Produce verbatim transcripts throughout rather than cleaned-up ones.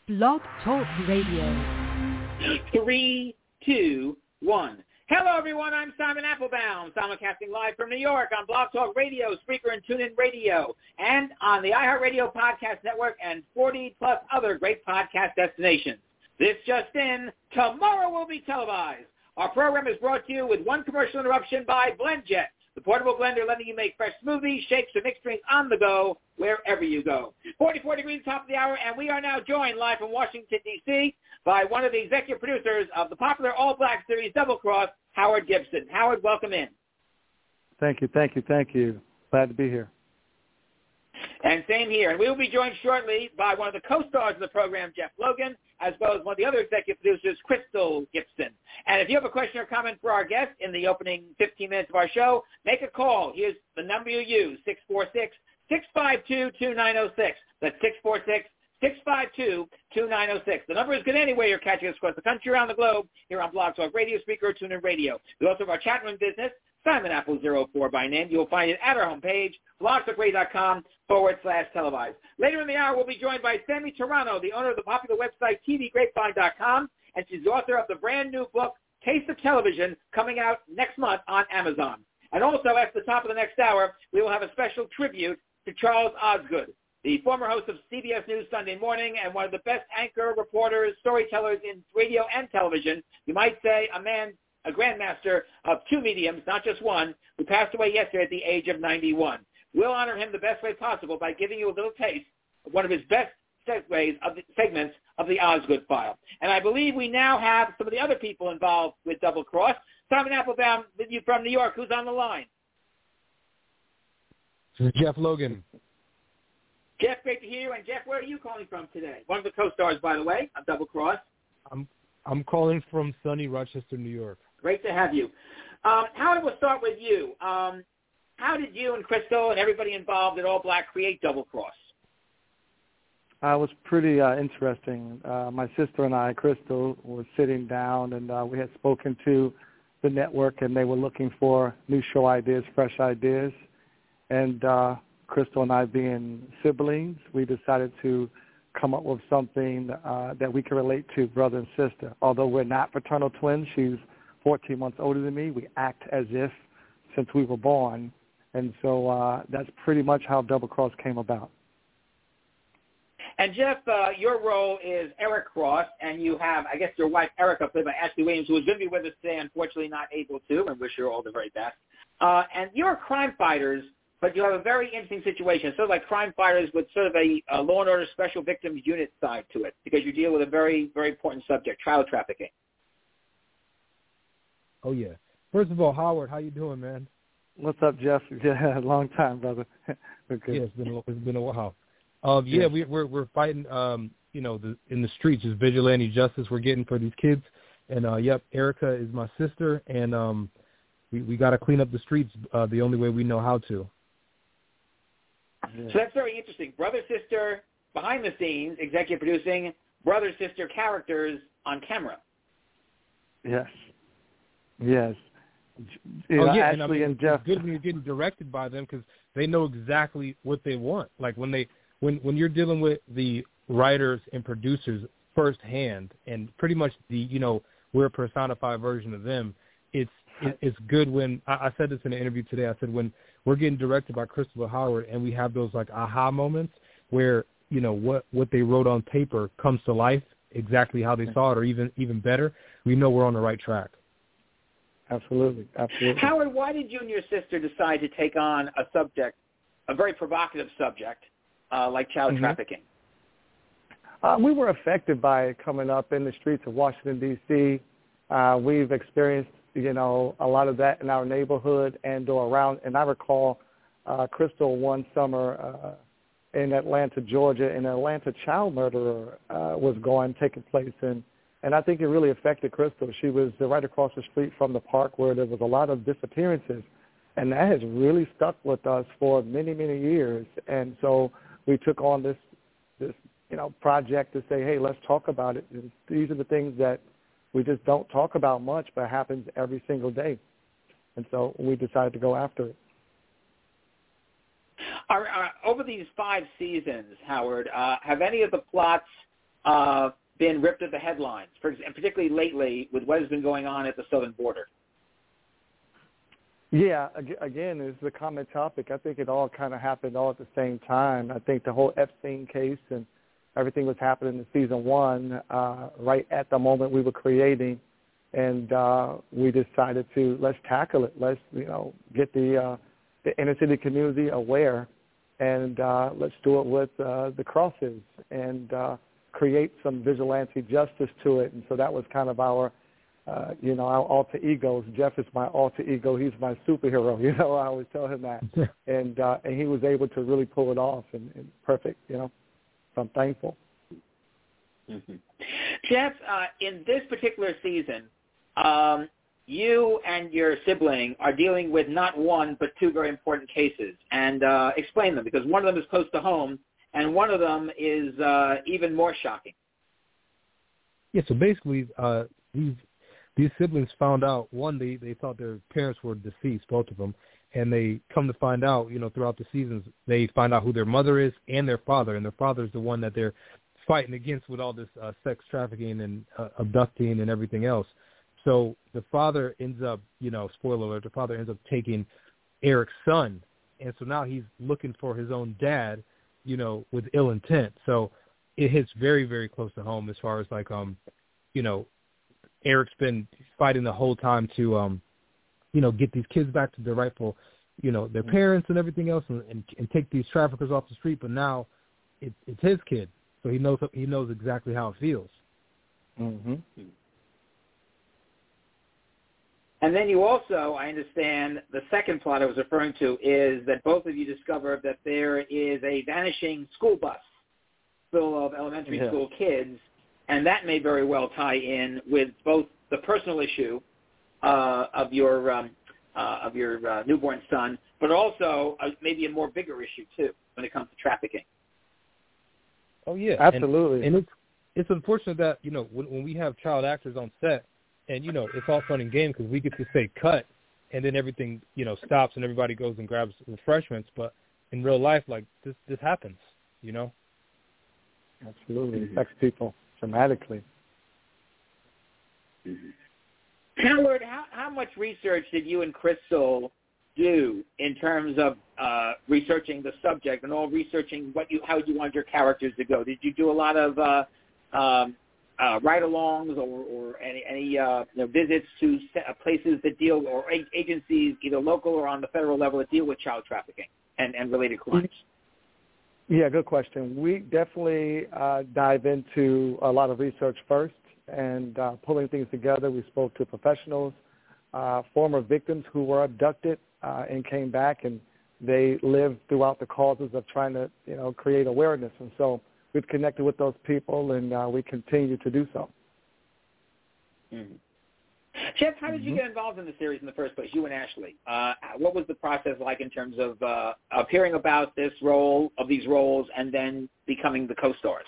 Blog Talk Radio. Three, two, one. Hello, everyone. I'm Simon Applebaum, simulcasting live from New York on Blog Talk Radio, Spreaker, and TuneIn Radio, and on the iHeartRadio Podcast Network and forty plus other great podcast destinations. This just in, tomorrow will be televised. Our program is brought to you with one commercial interruption by BlendJet, the portable blender letting you make fresh smoothies, shakes, or mixed drinks on the go wherever you go. forty-four degrees, top of the hour, and we are now joined live from Washington, D C by one of the executive producers of the popular all-black series Double Cross, Howard Gibson. Howard, welcome in. Thank you, thank you, thank you. Glad to be here. And same here. And we will be joined shortly by one of the co-stars of the program, Jeff Logan, as well as one of the other executive producers, Crystal Gibson. And if you have a question or comment for our guest in the opening fifteen minutes of our show, make a call. Here's the number you use, six four six, six five two, two nine zero six. That's six four six, six five two, two nine zero six. The number is good anywhere you're catching us across the country, around the globe, here on Blog Talk Radio, Spreaker, TuneIn Radio. We also have our chat room business, Simon Apple zero four by name. You'll find it at our homepage, blogtalkradio.com forward slash televised. Later in the hour, we'll be joined by Sammy Turano, the owner of the popular website T V grapevine dot com, and she's the author of the brand new book, Taste of Television, coming out next month on Amazon. And also, at the top of the next hour, we will have a special tribute to Charles Osgood, the former host of C B S News Sunday Morning and one of the best anchor, reporters, storytellers in radio and television. You might say a man, a grandmaster of two mediums, not just one, who passed away yesterday at the age of ninety-one. We'll honor him the best way possible by giving you a little taste of one of his best segues of the segments of the Osgood File. And I believe we now have some of the other people involved with Double Cross. Simon Applebaum, with you from New York. Who's on the line? This is Jeff Logan. Jeff, great to hear you. And Jeff, where are you calling from today? One of the co-stars, by the way, of Double Cross. I'm I'm calling from sunny Rochester, New York. Great to have you. Um, Howard, we'll start with you. Um, how did you and Crystal and everybody involved at All Black create Double Cross? Uh, it was pretty uh, interesting. Uh, my sister and I, Crystal, were sitting down, and uh, we had spoken to the network, and they were looking for new show ideas, fresh ideas. And uh, Crystal and I, being siblings, we decided to come up with something uh, that we can relate to, brother and sister. Although we're not fraternal twins, she's fourteen months older than me. We act as if since we were born. And so uh, that's pretty much how Double Cross came about. And, Jeff, uh, your role is Eric Cross, and you have, I guess, your wife, Erica, played by Ashley Williams, who is going to be with us today, unfortunately not able to, and wish her all the very best. Uh, and you're crime fighters, but you have a very interesting situation, sort of like crime fighters with sort of a, a law and order special victims unit side to it, because you deal with a very, very important subject, child trafficking. Oh, yeah. First of all, Howard, how you doing, man? What's up, Jeff? Yeah, long time, brother. Okay. Yeah, it's been a, it's been a while. Um, yeah, we, we're we're fighting, um, you know, the, in the streets, just vigilante justice we're getting for these kids. And, uh, yep, Erica is my sister, and um, we, we got to clean up the streets uh, the only way we know how to. So that's very interesting. Brother-sister behind the scenes, executive producing, brother-sister characters on camera. Yes. Yes. You oh, know, yeah, Ashley and, I mean, and Jeff. It's good when you're getting directed by them because they know exactly what they want. Like when they when when you're dealing with the writers and producers firsthand, and pretty much the you know we're a personified version of them. It's it, it's good when I, I said this in an interview today. I said when we're getting directed by Christopher Howard and we have those like aha moments where you know what what they wrote on paper comes to life exactly how they saw it, or even even better. We know we're on the right track. Absolutely, absolutely. Howard, why did you and your sister decide to take on a subject, a very provocative subject, uh, like child mm-hmm. trafficking? Uh, we were affected by it coming up in the streets of Washington, D C Uh, we've experienced, you know, a lot of that in our neighborhood and or around. And I recall uh, Crystal one summer uh, in Atlanta, Georgia, an Atlanta child murderer uh, was going, taking place in. And I think it really affected Crystal. She was right across the street from the park where there was a lot of disappearances. And that has really stuck with us for many, many years. And so we took on this, this you know, project to say, hey, let's talk about it. And these are the things that we just don't talk about much, but happens every single day. And so we decided to go after it. Are, are, over these five seasons, Howard, uh, have any of the plots uh, been ripped at the headlines, for, and particularly lately with what has been going on at the southern border? Yeah, again, it's a common topic. I think it all kind of happened all at the same time. I think the whole Epstein case and everything was happening in season one uh, right at the moment we were creating, and uh, we decided to let's tackle it. Let's you know get the uh, the inner city community aware, and uh, let's do it with uh, the crosses and uh, create some vigilante justice to it. And so that was kind of our Uh, you know, our alter egos. Jeff is my alter ego. He's my superhero. You know, I always tell him that. and uh, and he was able to really pull it off and, and perfect, you know. So I'm thankful. Mm-hmm. Jeff, uh, in this particular season, um, you and your sibling are dealing with not one but two very important cases. And uh, explain them, because one of them is close to home and one of them is uh, even more shocking. Yeah, so basically uh, these These siblings found out, one, they, they thought their parents were deceased, both of them, and they come to find out, you know, throughout the seasons, they find out who their mother is and their father, and their father is the one that they're fighting against with all this uh, sex trafficking and uh, abducting and everything else. So the father ends up, you know, spoiler alert, the father ends up taking Eric's son, and so now he's looking for his own dad, you know, with ill intent. So it hits very, very close to home as far as, like, um, you know, Eric's been fighting the whole time to, um, you know, get these kids back to their rightful, you know, their parents and everything else, and, and, and take these traffickers off the street. But now it, it's his kid, so he knows he knows exactly how it feels. Mm-hmm. And then you also, I understand, the second plot I was referring to is that both of you discovered that there is a vanishing school bus full of elementary yeah. school kids. And that may very well tie in with both the personal issue uh, of your um, uh, of your uh, newborn son, but also uh, maybe a more bigger issue too when it comes to trafficking. Oh yeah, absolutely. And, and it's it's unfortunate that you know when, when we have child actors on set, and you know it's all fun and game because we get to say cut, and then everything you know stops and everybody goes and grabs refreshments. But in real life, like this this happens, you know. Absolutely, it affects people dramatically. Mm-hmm. Howard, how, how much research did you and Crystal do in terms of uh, researching the subject and all researching what you how you wanted your characters to go? Did you do a lot of uh, um, uh, ride-alongs or, or any, any uh, you know, visits to places that deal, or agencies either local or on the federal level that deal with child trafficking and, and related crimes? Yeah, good question. We definitely uh, dive into a lot of research first and uh, pulling things together. We spoke to professionals, uh, former victims who were abducted uh, and came back, and they lived throughout the causes of trying to, you know, create awareness. And so we've connected with those people, and uh, we continue to do so. Mm-hmm. Jeff, how did you mm-hmm. get involved in the series in the first place, you and Ashley? Uh, what was the process like in terms of uh, of hearing about this role, of these roles, and then becoming the co-stars?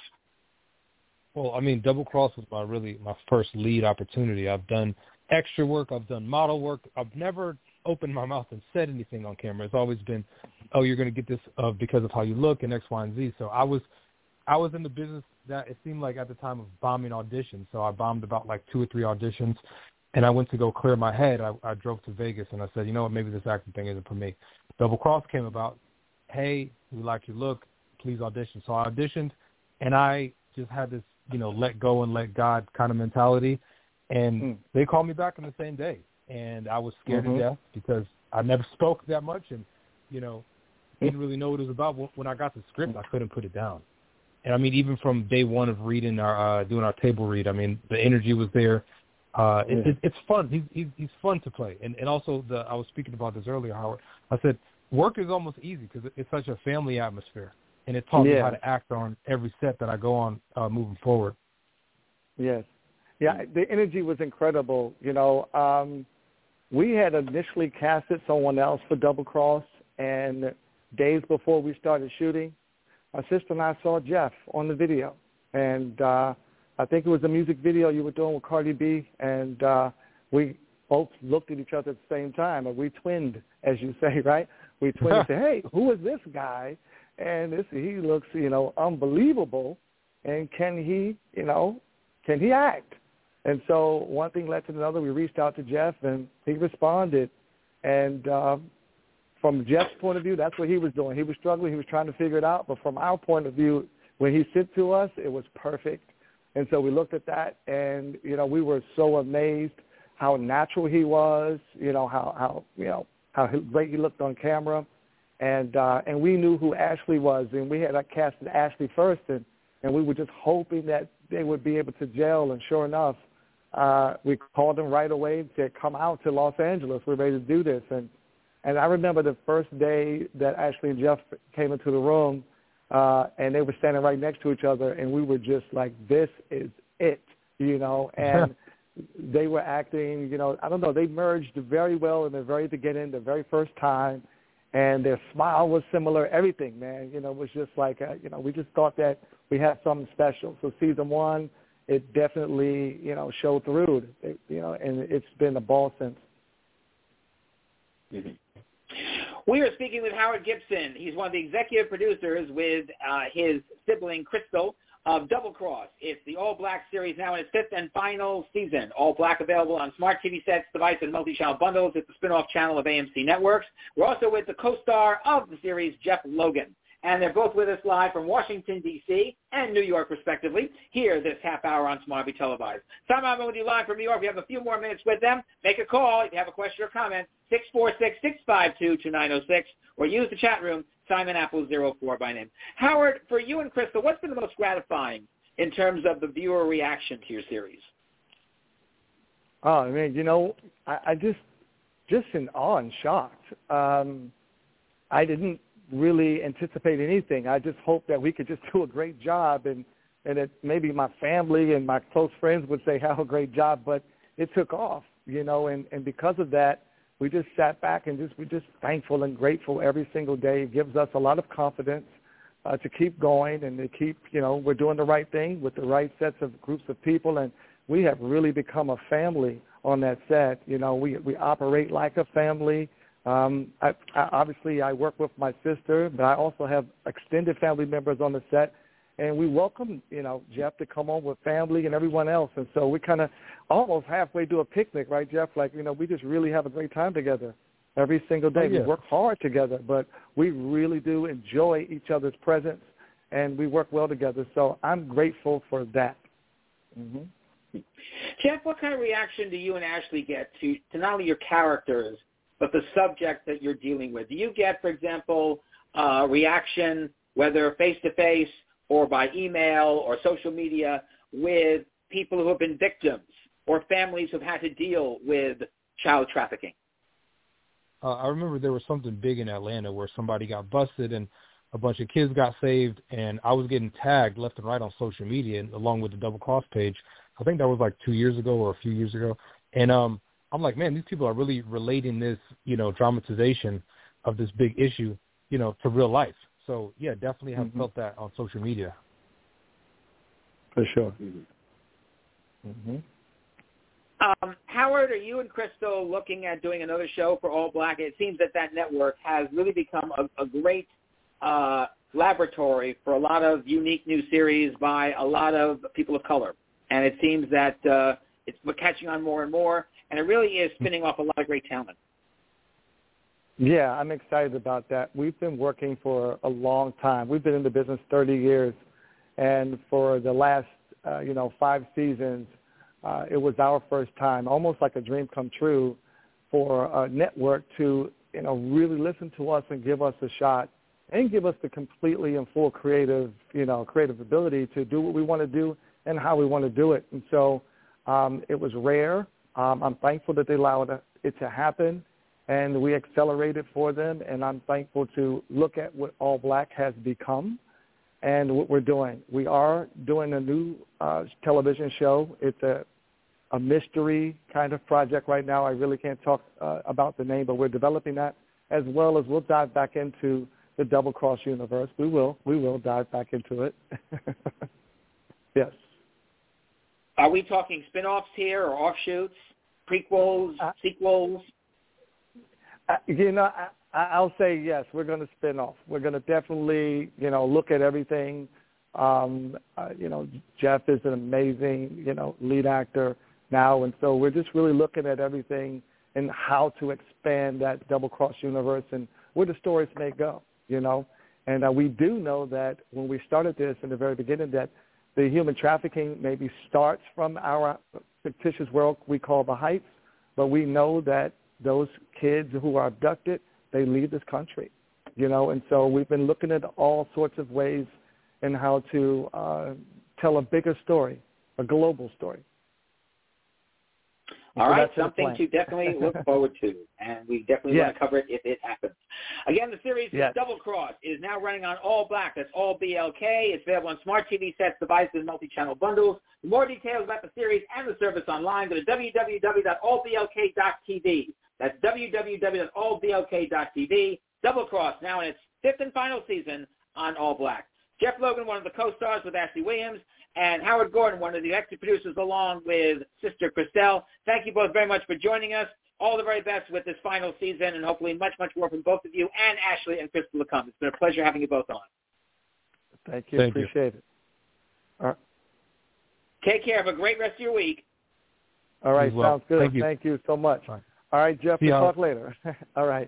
Well, I mean, Double Cross was my really my first lead opportunity. I've done extra work. I've done model work. I've never opened my mouth and said anything on camera. It's always been, oh, you're going to get this uh, because of how you look and X, Y, and Z. So I was I was in the business that it seemed like at the time of bombing auditions. So I bombed about like two or three auditions. And I went to go clear my head. I, I drove to Vegas, and I said, you know what, maybe this acting thing isn't for me. Double Cross came about. Hey, we like your look. Please audition. So I auditioned, and I just had this, you know, let go and let God kind of mentality. And mm. they called me back on the same day. And I was scared mm-hmm. to death because I never spoke that much and, you know, didn't really know what it was about. When I got the script, I couldn't put it down. And, I mean, even from day one of reading our uh, doing our table read, I mean, the energy was there. Uh, it, yeah. it, it's fun. He's, he's he's fun to play, and and also the I was speaking about this earlier, Howard. I said work is almost easy because it's such a family atmosphere, and it taught yeah. me how to act on every set that I go on uh, moving forward. Yes, yeah, the energy was incredible. You know, um, we had initially casted someone else for Double Cross, and days before we started shooting, my sister and I saw Jeff on the video, and uh, I think it was a music video you were doing with Cardi B, and uh, we both looked at each other at the same time, and we twinned, as you say, right? We twinned and said, hey, who is this guy? And this, he looks, you know, unbelievable. and can he, you know, can he act? And so one thing led to another. We reached out to Jeff, and he responded. And uh, from Jeff's point of view, that's what he was doing. He was struggling. He was trying to figure it out. But from our point of view, when he said to us, it was perfect. And so we looked at that, and, you know, we were so amazed how natural he was, you know, how, how you know, how great he looked on camera. And uh, and we knew who Ashley was, and we had casted Ashley first, and, and we were just hoping that they would be able to gel. And sure enough, uh, we called them right away and said, come out to Los Angeles. We're ready to do this. And and I remember the first day that Ashley and Jeff came into the room, uh, and they were standing right next to each other, and we were just like, this is it, you know. And they were acting, you know, I don't know, they merged very well in the very beginning, the very first time. And their smile was similar, everything, man. You know, it was just like, uh, you know, we just thought that we had something special. So season one, it definitely, you know, showed through, it, you know, and it's been a ball since. Mm-hmm. We are speaking with Howard Gibson. He's one of the executive producers with uh, his sibling, Crystal, of Double Cross. It's the All Black series now in its fifth and final season. All Black available on smart T V sets, device, and multi-channel bundles. It's the spin-off channel of A M C Networks. We're also with the co-star of the series, Jeff Logan. And they're both with us live from Washington, D C and New York, respectively, here this half hour on Smart Be Televised. Simon, I'm with you live from New York. We have a few more minutes with them. Make a call if you have a question or comment, six four six, six five two, two nine zero six, or use the chat room, Simon Apple zero four by name. Howard, for you and Crystal, what's been the most gratifying in terms of the viewer reaction to your series? Oh, man, you know, I, I just, just in awe and shocked. Um, I didn't really anticipate anything. I just hoped that we could just do a great job, and, and that maybe my family and my close friends would say, how a great job, but it took off, you know, and, and because of that, we just sat back and just we're just thankful and grateful every single day. It gives us a lot of confidence uh, to keep going and to keep, you know, we're doing the right thing with the right sets of groups of people, and we have really become a family on that set. You know, we we operate like a family. Um, I, I, obviously, I work with my sister, but I also have extended family members on the set, and we welcome, you know, Jeff to come on with family and everyone else. And so we kind of almost halfway do a picnic, right, Jeff? Like, you know, we just really have a great time together every single day. Oh, yeah. We work hard together, but we really do enjoy each other's presence, and we work well together. So I'm grateful for that. Mm-hmm. Jeff, what kind of reaction do you and Ashley get to, to not only your characters, but the subject that you're dealing with? Do you get, for example, uh, reaction, whether face-to-face or by email or social media, with people who have been victims or families who've had to deal with child trafficking? Uh, I remember there was something big in Atlanta where somebody got busted and a bunch of kids got saved, and I was getting tagged left and right on social media along with the Double Cross page. I think that was like two years ago or a few years ago. And um, I'm like, man, these people are really relating this, you know, dramatization of this big issue, you know, to real life. So, yeah, definitely have mm-hmm. felt that on social media. For sure. Mm-hmm. Um, Howard, are you and Crystal looking at doing another show for All Black? It seems that that network has really become a, a great uh, laboratory for a lot of unique new series by a lot of people of color. And it seems that uh, it's catching on more and more, and it really is spinning off a lot of great talent. Yeah, I'm excited about that. We've been working for a long time. We've been in the business thirty years, and for the last, uh, you know, five seasons, uh, it was our first time, almost like a dream come true, for a network to, you know, really listen to us and give us a shot and give us the completely and full creative, you know, creative ability to do what we want to do and how we want to do it. And so um, it was rare. Um, I'm thankful that they allowed it to happen, and we accelerated for them, and I'm thankful to look at what All Black has become and what we're doing. We are doing a new uh, television show. It's a, a mystery kind of project right now. I really can't talk uh, about the name, but we're developing that, as well as we'll dive back into the Double Cross universe. We will. We will dive back into it. Yes. Are we talking spin-offs here or offshoots, prequels, uh, sequels? Uh, you know, I, I'll say yes. We're going to spin off. We're going to definitely, you know, look at everything Um, uh, you know, Jeff is an amazing, you know, lead actor now, and so we're just really looking at everything and how to expand that Double Cross universe and where the stories may go, you know. And uh, we do know that when we started this in the very beginning that the human trafficking maybe starts from our fictitious world we call the Heights, but we know that those kids who are abducted, they leave this country, you know. And so we've been looking at all sorts of ways in how to uh, tell a bigger story, a global story. All so right, something to definitely look forward to, and we definitely yes. want to cover it if it happens. Again, the series yes. Double Cross is now running on All Black. That's all B L K. It's available on smart T V sets, devices, and multi-channel bundles. For more details about the series and the service online, go to w w w dot all b l k dot t v. That's w w w dot all b l k dot t v. Double Cross, now in its fifth and final season on All Black. Jeff Logan, one of the co-stars with Ashley Williams, and Howard Gordon, one of the executive producers, along with Sister Christelle. Thank you both very much for joining us. All the very best with this final season, and hopefully much, much more from both of you and Ashley and Crystal to come. It's been a pleasure having you both on. Thank you. Thank Appreciate you. it. All right. Take care. Have a great rest of your week. All right. Well. Sounds good. Thank you. Thank you so much. All right, All right Jeff. See We'll how- talk later. All right.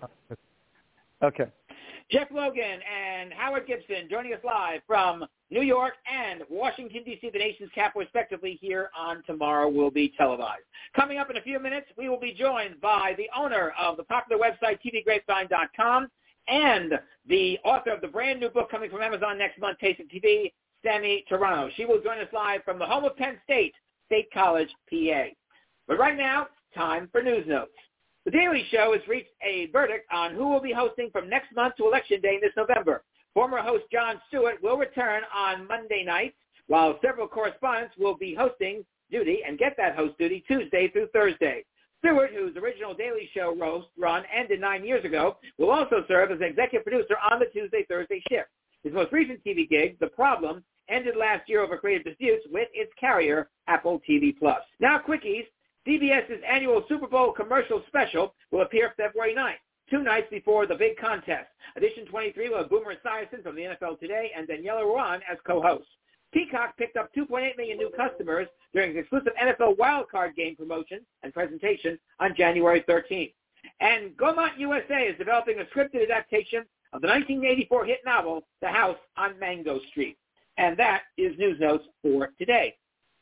Okay. Jeff Logan and Howard Gibson joining us live from New York and Washington, D C, the nation's capital, respectively, here on Tomorrow Will Be Televised. Coming up in a few minutes, we will be joined by the owner of the popular website T V grapevine dot com and the author of the brand new book coming from Amazon next month, Taste of T V, Sammy Toronto. She will join us live from the home of Penn State, State College, P A. But right now, time for News Notes. The Daily Show has reached a verdict on who will be hosting from next month to Election Day this November. Former host Jon Stewart will return on Monday nights, while several correspondents will be hosting duty and get that host duty Tuesday through Thursday. Stewart, whose original Daily Show roast run ended nine years ago, will also serve as executive producer on the Tuesday-Thursday shift. His most recent T V gig, The Problem, ended last year over creative disputes with its carrier, Apple T V Plus. Now, quickies. CBS's annual Super Bowl commercial special will appear February ninth, two nights before the big contest. Edition twenty-three will have Boomer Esiason from the N F L Today and Daniela Ruan as co-hosts. Peacock picked up two point eight million new customers during its exclusive N F L wildcard game promotion and presentation on January thirteenth. And Gaumont U S A is developing a scripted adaptation of the nineteen eighty-four hit novel, The House on Mango Street. And that is News Notes for today.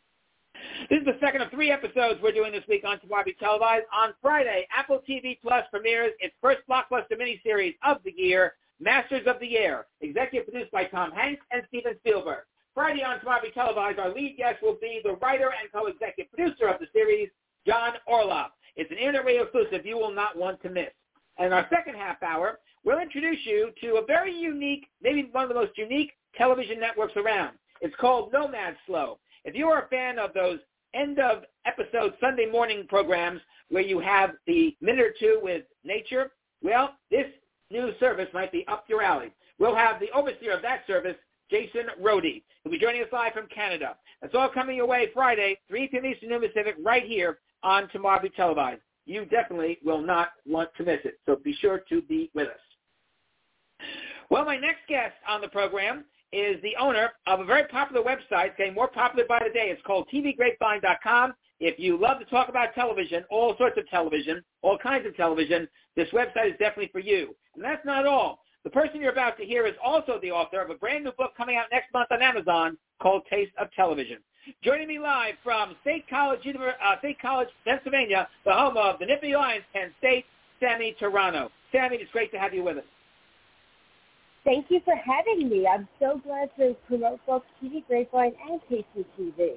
This is the second of three episodes we're doing this week on Tomorrow Will Be Televised. On Friday, Apple T V Plus premieres its first blockbuster miniseries of the year, Masters of the Air, executive produced by Tom Hanks and Steven Spielberg. Friday on Tomorrow Will Be Televised, our lead guest will be the writer and co-executive producer of the series, John Orloff. It's an internet radio exclusive you will not want to miss. And in our second half hour, we'll introduce you to a very unique, maybe one of the most unique television networks around. It's called Nomad Slow. If you are a fan of those end-of-episode Sunday morning programs where you have the minute or two with nature, well, this new service might be up your alley. We'll have the overseer of that service, Jason Rohde. He'll be joining us live from Canada. That's all coming your way Friday, three p.m. Eastern, noon Pacific, right here on Tomorrow Will Be Televised. You definitely will not want to miss it, so be sure to be with us. Well, my next guest on the program is the owner of a very popular website, getting more popular by the day. It's called T V grapevine dot com. If you love to talk about television, all sorts of television, all kinds of television, this website is definitely for you. And that's not all. The person you're about to hear is also the author of a brand new book coming out next month on Amazon called Taste of Television. Joining me live from State College, uh, State College, Pennsylvania, the home of the Nittany Lions, Penn State, Sammy Toronto. Sammy, it's great to have you with us. Thank you for having me. I'm so glad to promote both T V Grapevine and Taste of T V.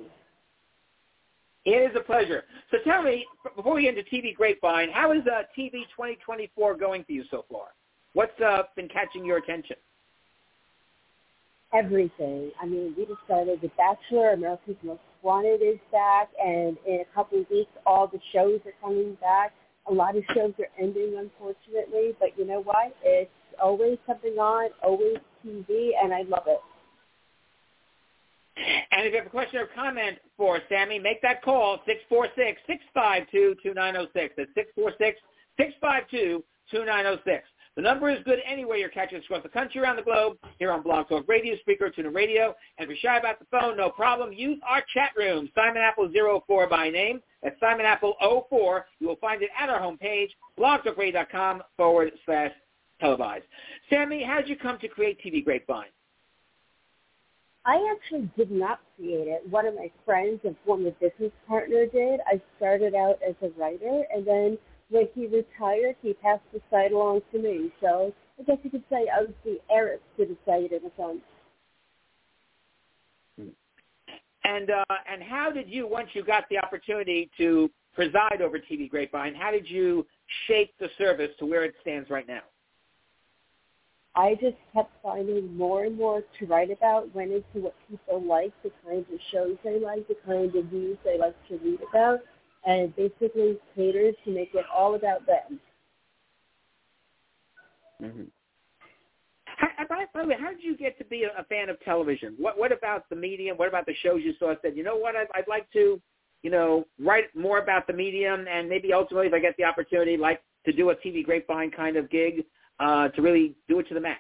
It is a pleasure. So tell me, before we get into T V Grapevine, how is uh, T V twenty twenty-four going for you so far? What's uh, been catching your attention? Everything. I mean, we just started The Bachelor, America's Most Wanted is back, and in a couple of weeks, all the shows are coming back. A lot of shows are ending, unfortunately, but you know what? It's always something on, always T V, and I love it. And if you have a question or comment for Sammy, make that call, six four six, six five two, two nine zero six. That's six four six, six five two, two nine zero six. The number is good anywhere you're catching us across the country, around the globe, here on Blog Talk Radio, Speaker, TuneIn Radio. And if you're shy about the phone, no problem. Use our chat room, Simon Apple zero four by name. That's Simon Apple zero four. You will find it at our homepage, blogtalkradio.com forward slash televised. Sammy, how did you come to create T V Grapevine? I actually did not create it. One of my friends and former business partner did. I started out as a writer, and then when he retired, he passed the site along to me. So I guess you could say I was the heiress to the site in a sense. And uh, and how did you, once you got the opportunity to preside over T V Grapevine, how did you shape the service to where it stands right now? I just kept finding more and more to write about, went into what people like, the kinds of shows they like, the kind of news they like to read about, and basically catered to make it all about them. Mm-hmm. How, by, by the way, how did you get to be a, a fan of television? What what about the medium? What about the shows you saw said, you know what, I'd, I'd like to, you know, write more about the medium, and maybe ultimately if I get the opportunity, like to do a T V Grapevine kind of gig, Uh, to really do it to the max?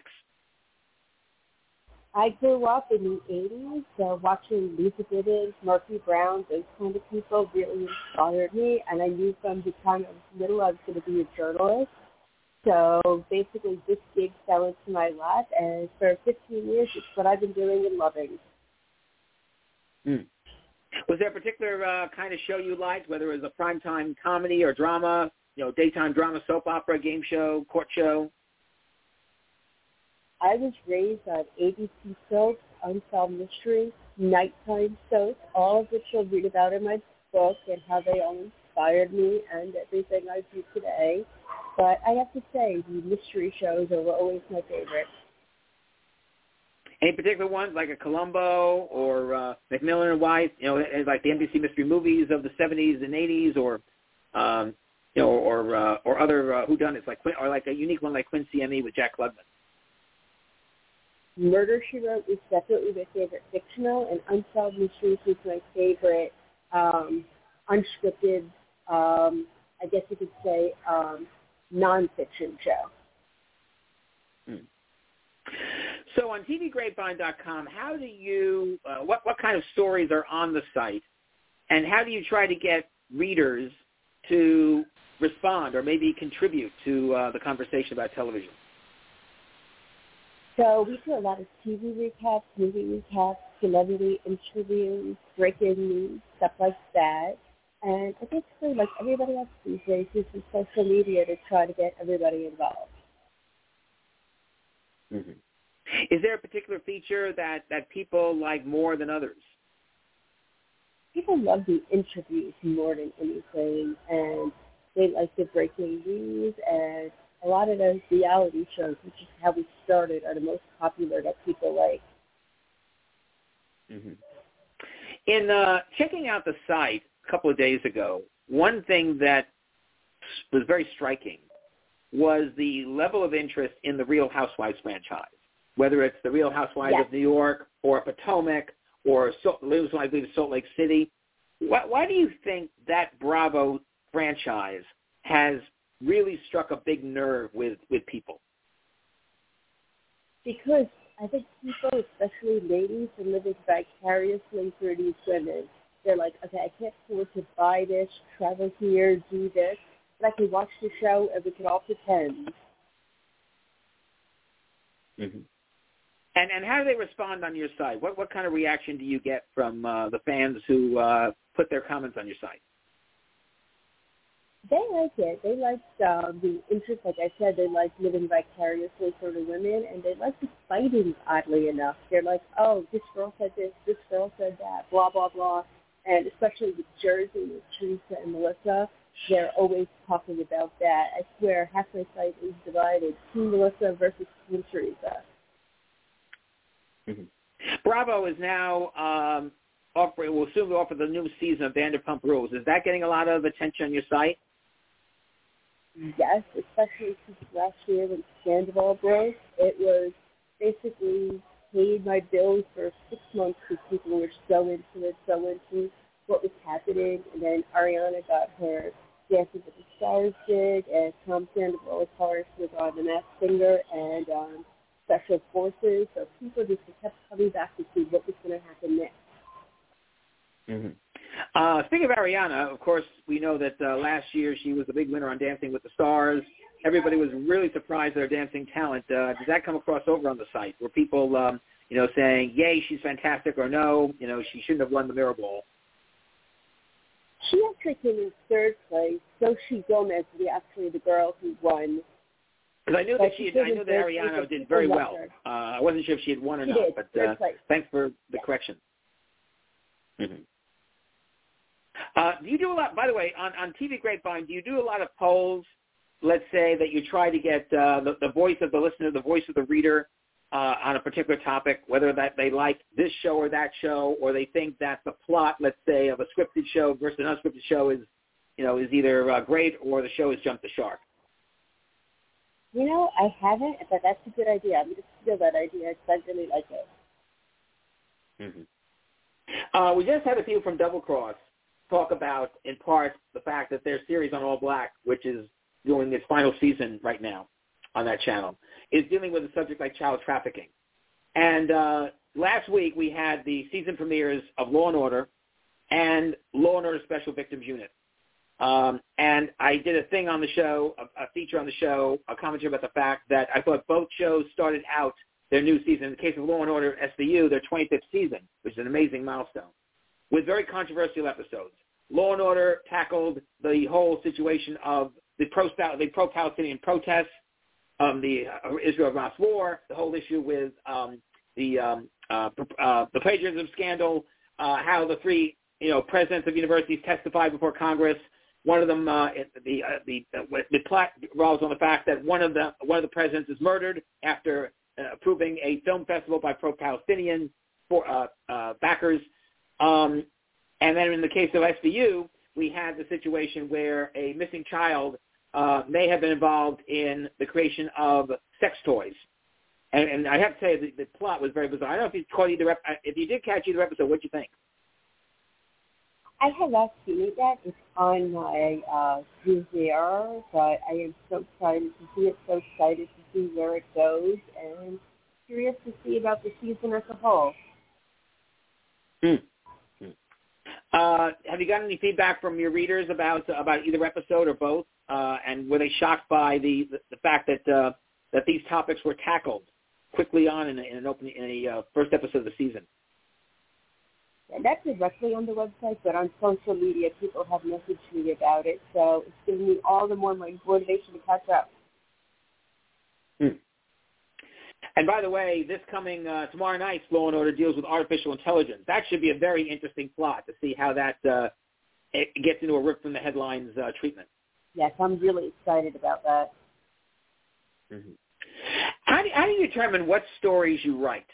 I grew up in the eighties, so watching Lisa Gibbons, Murphy Brown, those kind of people really inspired me, and I knew from the time I was little I was going to be a journalist. So basically this gig fell into my lap, and for fifteen years it's what I've been doing and loving. Mm. Was there a particular uh, kind of show you liked, whether it was a primetime comedy or drama, you know, daytime drama, soap opera, game show, court show? I was raised on A B C soaps, unsolved mysteries, nighttime soaps, all of which you'll read about in my book and how they all inspired me and everything I do today. But I have to say, the mystery shows are always my favorite. Any particular ones, like a Columbo or uh, Macmillan and Weiss, you know, like the N B C mystery movies of the seventies and eighties, or um, you know, or uh, or other uh, whodunits, like or like a unique one like Quincy M E with Jack Klugman? Murder, She Wrote is definitely my favorite fictional, and Unsolved Mysteries is my favorite um, unscripted, um, I guess you could say, um, nonfiction show. Hmm. So on T V Grapevine dot com, how do you, uh, what, what kind of stories are on the site, and how do you try to get readers to respond or maybe contribute to uh, the conversation about television? So we do a lot of T V recaps, movie recaps, celebrity interviews, breaking news, stuff like that. And I basically, like everybody else these days, uses social media to try to get everybody involved. Mm-hmm. Is there a particular feature that, that people like more than others? People love the interviews more than anything, and they like the breaking news, and a lot of those reality shows, which is how we started, are the most popular that people like. Mm-hmm. In uh, checking out the site a couple of days ago, one thing that was very striking was the level of interest in the Real Housewives franchise, whether it's the Real Housewives yes. of New York or Potomac or Salt, I believe Salt Lake City. Why, why do you think that Bravo franchise has really struck a big nerve with, with people? Because I think people, especially ladies, are living vicariously through these women. They're like, okay, I can't afford to buy this, travel here, do this, but I can watch the show and we can all pretend. Mm-hmm. And and how do they respond on your site? What what kind of reaction do you get from uh, the fans who uh, put their comments on your site? They like it. They like um, the interest, like I said, they like living vicariously for the women, and they like the fighting, oddly enough. They're like, oh, this girl said this, this girl said that, blah, blah, blah. And especially with Jersey, with Teresa and Melissa, they're always talking about that. I swear, half my site is divided. Team Melissa versus Team Teresa. Mm-hmm. Bravo is now um, offering, will soon offer the new season of Vanderpump Rules. Is that getting a lot of attention on your site? Yes, especially since last year when Scandal broke. It was basically paid my bills for six months because people were so into it, so into what was happening. And then Ariana got her Dancing with the Stars did, and Tom Sandoval, Taurus, was on The Masked Singer and um, Special Forces. So people just kept coming back to see what was going to happen next. Mm-hmm. Uh, speaking of Ariana, of course, we know that uh, last year she was a big winner on Dancing with the Stars. Everybody was really surprised at her dancing talent. Uh, did that come across over on the site? Were people, um, you know, saying, yay, she's fantastic, or no, you know, she shouldn't have won the Mirror Ball? She actually came in third place. Sophie Gomez was actually the girl who won. Because I knew that she, had, I knew that Ariana did very well. Uh, I wasn't sure if she had won or she not, did, but uh, thanks for the yeah. correction. Mm-hmm. Uh, do you do a lot, by the way, on, on T V Grapevine, do you do a lot of polls, let's say, that you try to get uh, the, the voice of the listener, the voice of the reader uh, on a particular topic, whether that they like this show or that show, or they think that the plot, let's say, of a scripted show versus an unscripted show is, you know, is either uh, great or the show has jumped the shark? You know, I haven't, but that's a good idea. I'm going to steal that idea because I really like it. Mm-hmm. Uh, we just had a few from Double Cross talk about, in part, the fact that their series on All Black, which is doing its final season right now on that channel, is dealing with a subject like child trafficking. And uh, last week we had the season premieres of Law and Order and Law and Order Special Victims Unit. Um, and I did a thing on the show, a, a feature on the show, a commentary about the fact that I thought both shows started out their new season. In the case of Law and Order S V U, their twenty-fifth season, which is an amazing milestone, with very controversial episodes. Law and Order tackled the whole situation of the pro the pro-Palestinian protests, um, the uh, Israel-Hamas war, the whole issue with um, the um, uh, uh, the plagiarism scandal, uh, how the three you know presidents of universities testified before Congress. One of them, uh, the uh, the uh, the plot revolves on the fact that one of the one of the presidents is murdered after uh, approving a film festival by pro-Palestinian for, uh, uh, backers. Um, and then in the case of S V U, we had the situation where a missing child uh, may have been involved in the creation of sex toys. And, and I have to say, the, the plot was very bizarre. I don't know if you caught either. If you did catch either episode, what did you think? I have not seen it yet. It's on my uh, D V R, but I am so excited to see it, so excited to see where it goes, and curious to see about the season as a whole. Hmm. Uh, have you gotten any feedback from your readers about about either episode or both? Uh, and were they shocked by the, the, the fact that uh, that these topics were tackled quickly on in, a, in an open in a uh, first episode of the season? And not directly on the website, but on social media, people have messaged me about it. So it's given me all the more motivation to catch up. Hmm. And by the way, this coming uh, tomorrow night, Law and Order deals with artificial intelligence. That should be a very interesting plot to see how that uh, it gets into a rip from the headlines uh, treatment. Yes, I'm really excited about that. Mm-hmm. How do, how do you determine what stories you write?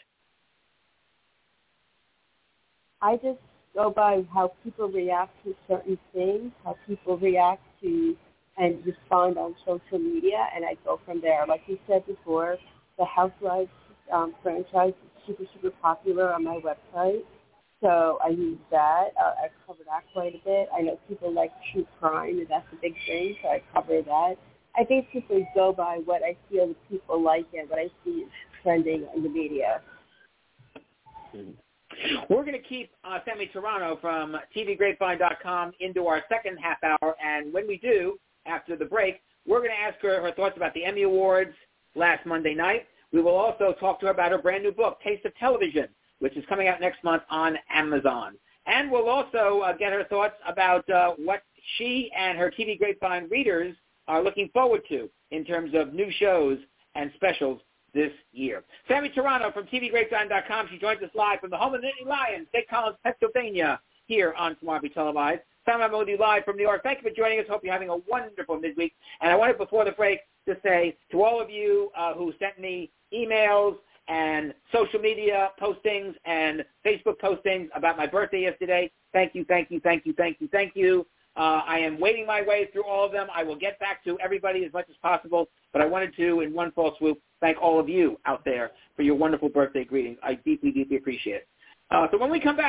I just go by how people react to certain things, how people react to and respond on social media, and I go from there. Like you said before, the Housewives um, franchise is super, super popular on my website, so I use that. Uh, I cover that quite a bit. I know people like true crime, and that's a big thing, so I cover that. I basically go by what I feel that people like and what I see is trending in the media. Mm-hmm. We're going to keep uh, Sammy Toronto from T V Grapevine dot com into our second half hour, and when we do, after the break, we're going to ask her her thoughts about the Emmy Awards last Monday night. We will also talk to her about her brand new book, Taste of Television, which is coming out next month on Amazon. And we'll also uh, get her thoughts about uh, what she and her T V Grapevine readers are looking forward to in terms of new shows and specials this year. Sammy Toronto from T V Grapevine dot com. She joins us live from the home of the Nittany Lions, Saint Collins, Pennsylvania, here on Tomorrow Be Televised. Sam, I'm with you live from New York. Thank you for joining us. Hope you're having a wonderful midweek. And I wanted, before the break, to say to all of you uh, who sent me emails and social media postings and Facebook postings about my birthday yesterday, thank you, thank you, thank you, thank you, thank you. Uh, I am wading my way through all of them. I will get back to everybody as much as possible, but I wanted to, in one fell swoop, thank all of you out there for your wonderful birthday greetings. I deeply, deeply appreciate it. Uh, so when we come back,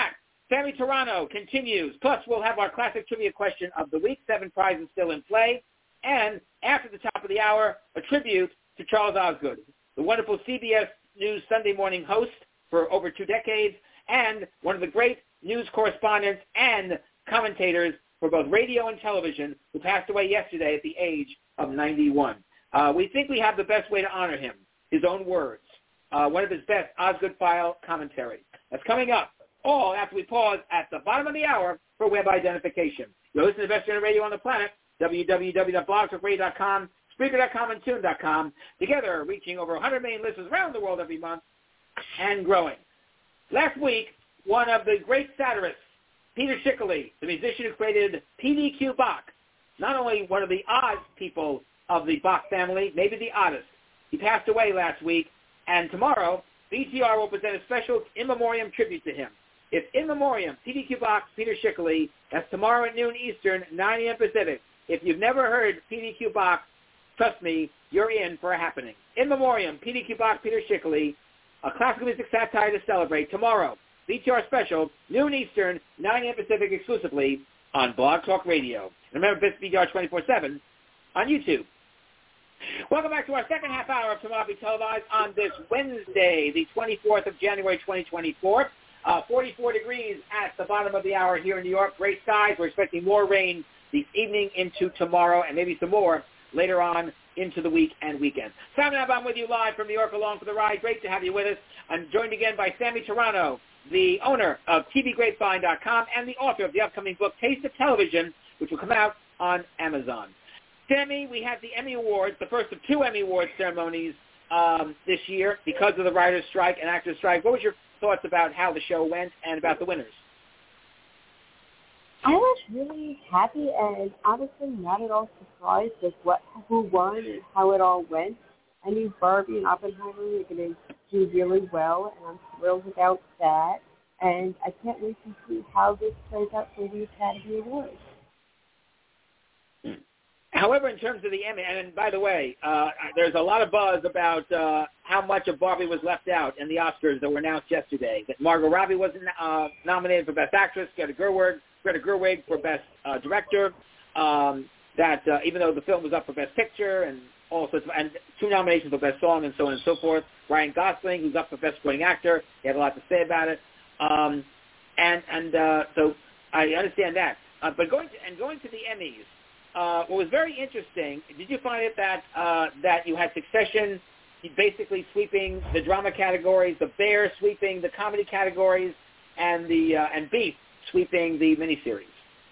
Sammy Toronto continues. Plus, we'll have our classic trivia question of the week. Seven prizes still in play. And after the top of the hour, a tribute to Charles Osgood, the wonderful C B S News Sunday morning host for over two decades and one of the great news correspondents and commentators for both radio and television, who passed away yesterday at the age of ninety-one. Uh, we think we have the best way to honor him, his own words, uh, one of his best Osgood File commentary. That's coming up, all after we pause at the bottom of the hour for web identification. You're listening to the best internet radio on the planet, w w w dot blog talk radio dot com, Spreaker dot com, and Tune dot com, together reaching over one hundred million listeners around the world every month and growing. Last week, one of the great satirists, Peter Schickele, the musician who created P D Q Bach, not only one of the odd people of the Bach family, maybe the oddest. He passed away last week, and tomorrow, B T R will present a special in memoriam tribute to him. It's in memoriam, P D Q Bach, Peter Schickele. That's tomorrow at noon Eastern, nine a.m. Pacific. If you've never heard P D Q Bach, trust me, you're in for a happening. In memoriam, P D Q Bach, Peter Schickele, a classical music satire to celebrate tomorrow. B T R special, noon Eastern, nine a.m. Pacific, exclusively on Blog Talk Radio. And remember, B T R twenty-four seven on YouTube. Welcome back to our second half hour of Tomorrow Be Televised on this Wednesday, the twenty-fourth of January, twenty twenty-four. Uh, forty-four degrees at the bottom of the hour here in New York. Gray skies. We're expecting more rain this evening into tomorrow and maybe some more later on into the week and weekend. Simon Ab, I'm with you live from New York along for the ride. Great to have you with us. I'm joined again by Sammy Toronto, the owner of T V Grapevine dot com and the author of the upcoming book, Taste of Television, which will come out on Amazon. Sammy, we had the Emmy Awards, the first of two Emmy Awards ceremonies um, this year because of the writer's strike and actor's strike. What was your thoughts about how the show went and about the winners? I was really happy and honestly not at all surprised with what who won and how it all went. I knew Barbie and Oppenheimer were going to do really well, and I'm thrilled about that. And I can't wait to see how this plays out for the Academy Awards. However, in terms of the Emmy, and by the way, uh, there's a lot of buzz about uh, how much of Barbie was left out in the Oscars that were announced yesterday. That Margot Robbie wasn't uh, nominated for Best Actress, Greta Gerwig, Greta Gerwig for Best uh, Director. Um, that uh, even though the film was up for Best Picture and all sorts of, and two nominations for Best Song and so on and so forth. Ryan Gosling, who's up for Best Supporting Actor, he had a lot to say about it. Um, and and uh, so I understand that. Uh, but going to, and going to the Emmys. Uh, what was very interesting, did you find it that uh, that you had Succession basically sweeping the drama categories, The Bear sweeping the comedy categories, and the uh, and Beef sweeping the miniseries?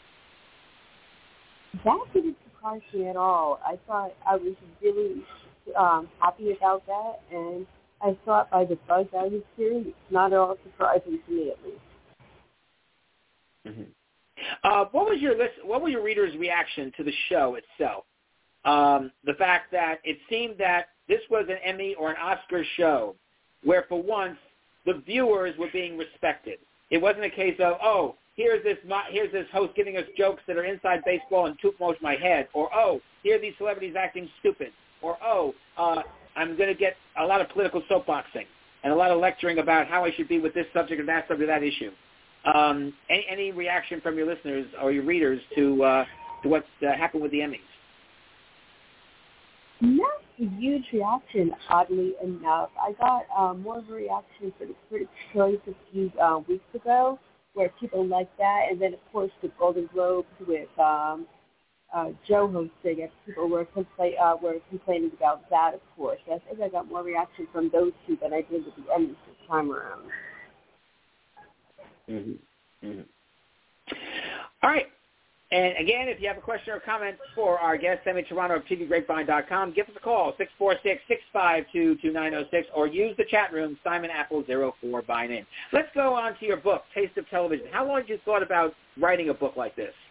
That didn't surprise me at all. I thought I was really um, happy about that, and I thought by the buzz I was hearing, it's not at all surprising to me, at least. Mm-hmm. Uh, what was your list, what were your readers' reaction to the show itself? Um, the fact that it seemed that this was an Emmy or an Oscar show where, for once, the viewers were being respected. It wasn't a case of, oh, here's this here's this host giving us jokes that are inside baseball and toot most my head, or oh, here are these celebrities acting stupid, or oh, uh, I'm going to get a lot of political soapboxing and a lot of lecturing about how I should be with this subject or that subject or that issue. Um, any, any reaction from your listeners or your readers to uh, to what uh, happened with the Emmys? Not a huge reaction, oddly enough. I got um, more of a reaction for the Critics' Choice a few uh, weeks ago, where people liked that, and then of course the Golden Globes with um, uh, Joe hosting, and people were compla- uh, were complaining about that, of course. I think I got more reaction from those two than I did with the Emmys this time around. Mm-hmm. Mm-hmm. All right. And again, if you have a question or comment for our guest, Sammy Toronto of T V Grapevine dot com, give us a call, six four six, six five two, two nine zero six, or use the chat room, Simon Apple zero four by name. Let's go on to your book, Taste of Television. How long had you thought about writing a book like this?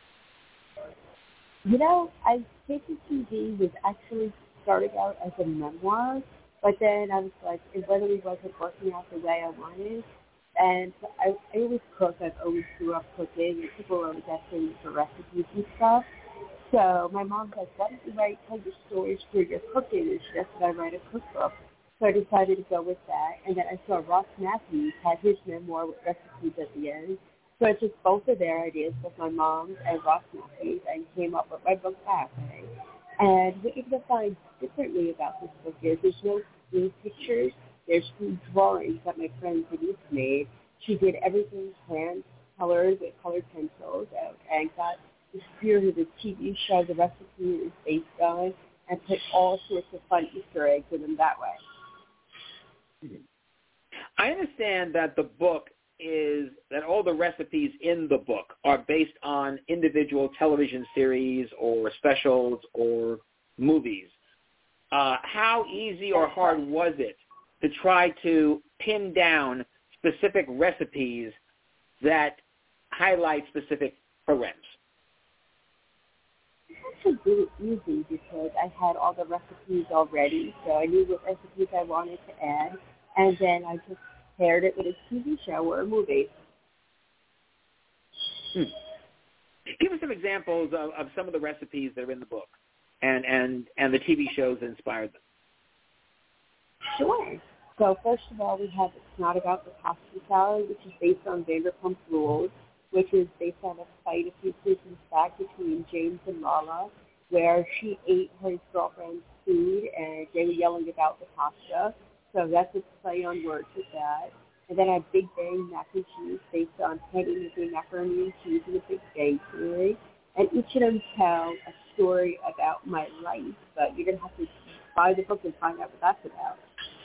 You know, I Taste of T V was actually starting out as a memoir, but then I was like, it really wasn't working out the way I wanted. And I, I always cook. I've always grew up cooking, and people were always asking me for recipes and stuff. So my mom said, why don't you write, tell your stories through your cooking? And she suggested I write a cookbook. So I decided to go with that. And then I saw Ross Matthews had his memoir with recipes at the end. So I took both of their ideas, both my mom's and Ross Matthews, and came up with my book Cafe. And what you're going to find differently about this book is there's no food pictures. There's food drawings that my friend Denise made. She did everything hand colored with colored pencils and got the spirit of the T V show the recipe is based on and put all sorts of fun Easter eggs in them that way. I understand that the book is that all the recipes in the book are based on individual television series or specials or movies. Uh, how easy or hard was it to try to pin down specific recipes that highlight specific programs? It's actually really easy because I had all the recipes already, so I knew what recipes I wanted to add, and then I just paired it with a T V show or a movie. Hmm. Give us some examples of, of some of the recipes that are in the book and, and, and the T V shows that inspired them. Sure. So first of all, we have It's Not About the Pasta Salad, which is based on Vanderpump Rules, which is based on a fight a few seasons back between James and Lala, where she ate her girlfriend's food and they were yelling about the pasta. So that's a play on words with that. And then I have Big Bang Mac and Cheese based on Penny making macaroni and cheese in the Big Bang Theory. And each of them tell a story about my life, but you're going to have to buy the book and find out what that's about.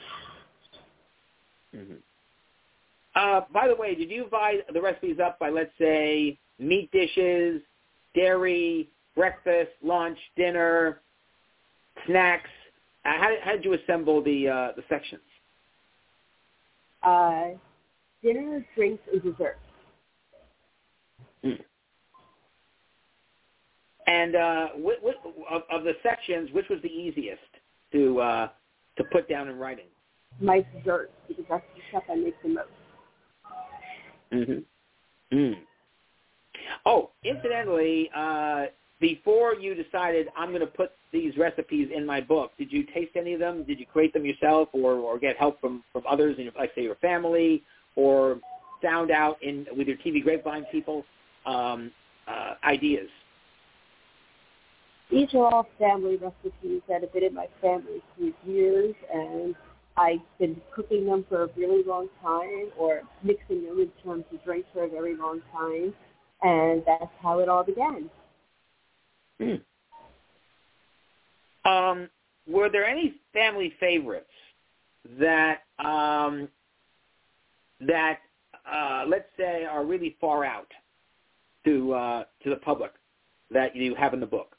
Mm-hmm. Uh, by the way, did you divide the recipes up by, let's say, meat dishes, dairy, breakfast, lunch, dinner, snacks? Uh, how, did, how did you assemble the uh, the sections? Uh, dinner, drinks, and desserts. Mm. And uh, wh- wh- of, of the sections, which was the easiest to uh, to put down in writing? My desserts, because that's the stuff I make the most. Mm-hmm. Mm. Oh, incidentally, uh, before you decided I'm going to put these recipes in my book, did you taste any of them? Did you create them yourself, or, or get help from, from others, in your, like say your family, or sound out in with your T V Grapevine people um, uh, ideas? These are all family recipes that have been in my family for years, and I've been cooking them for a really long time or mixing them in terms of drinks for a very long time, and that's how it all began. Mm. Um, were there any family favorites that um, that uh, let's say are really far out to uh, to the public that you have in the book?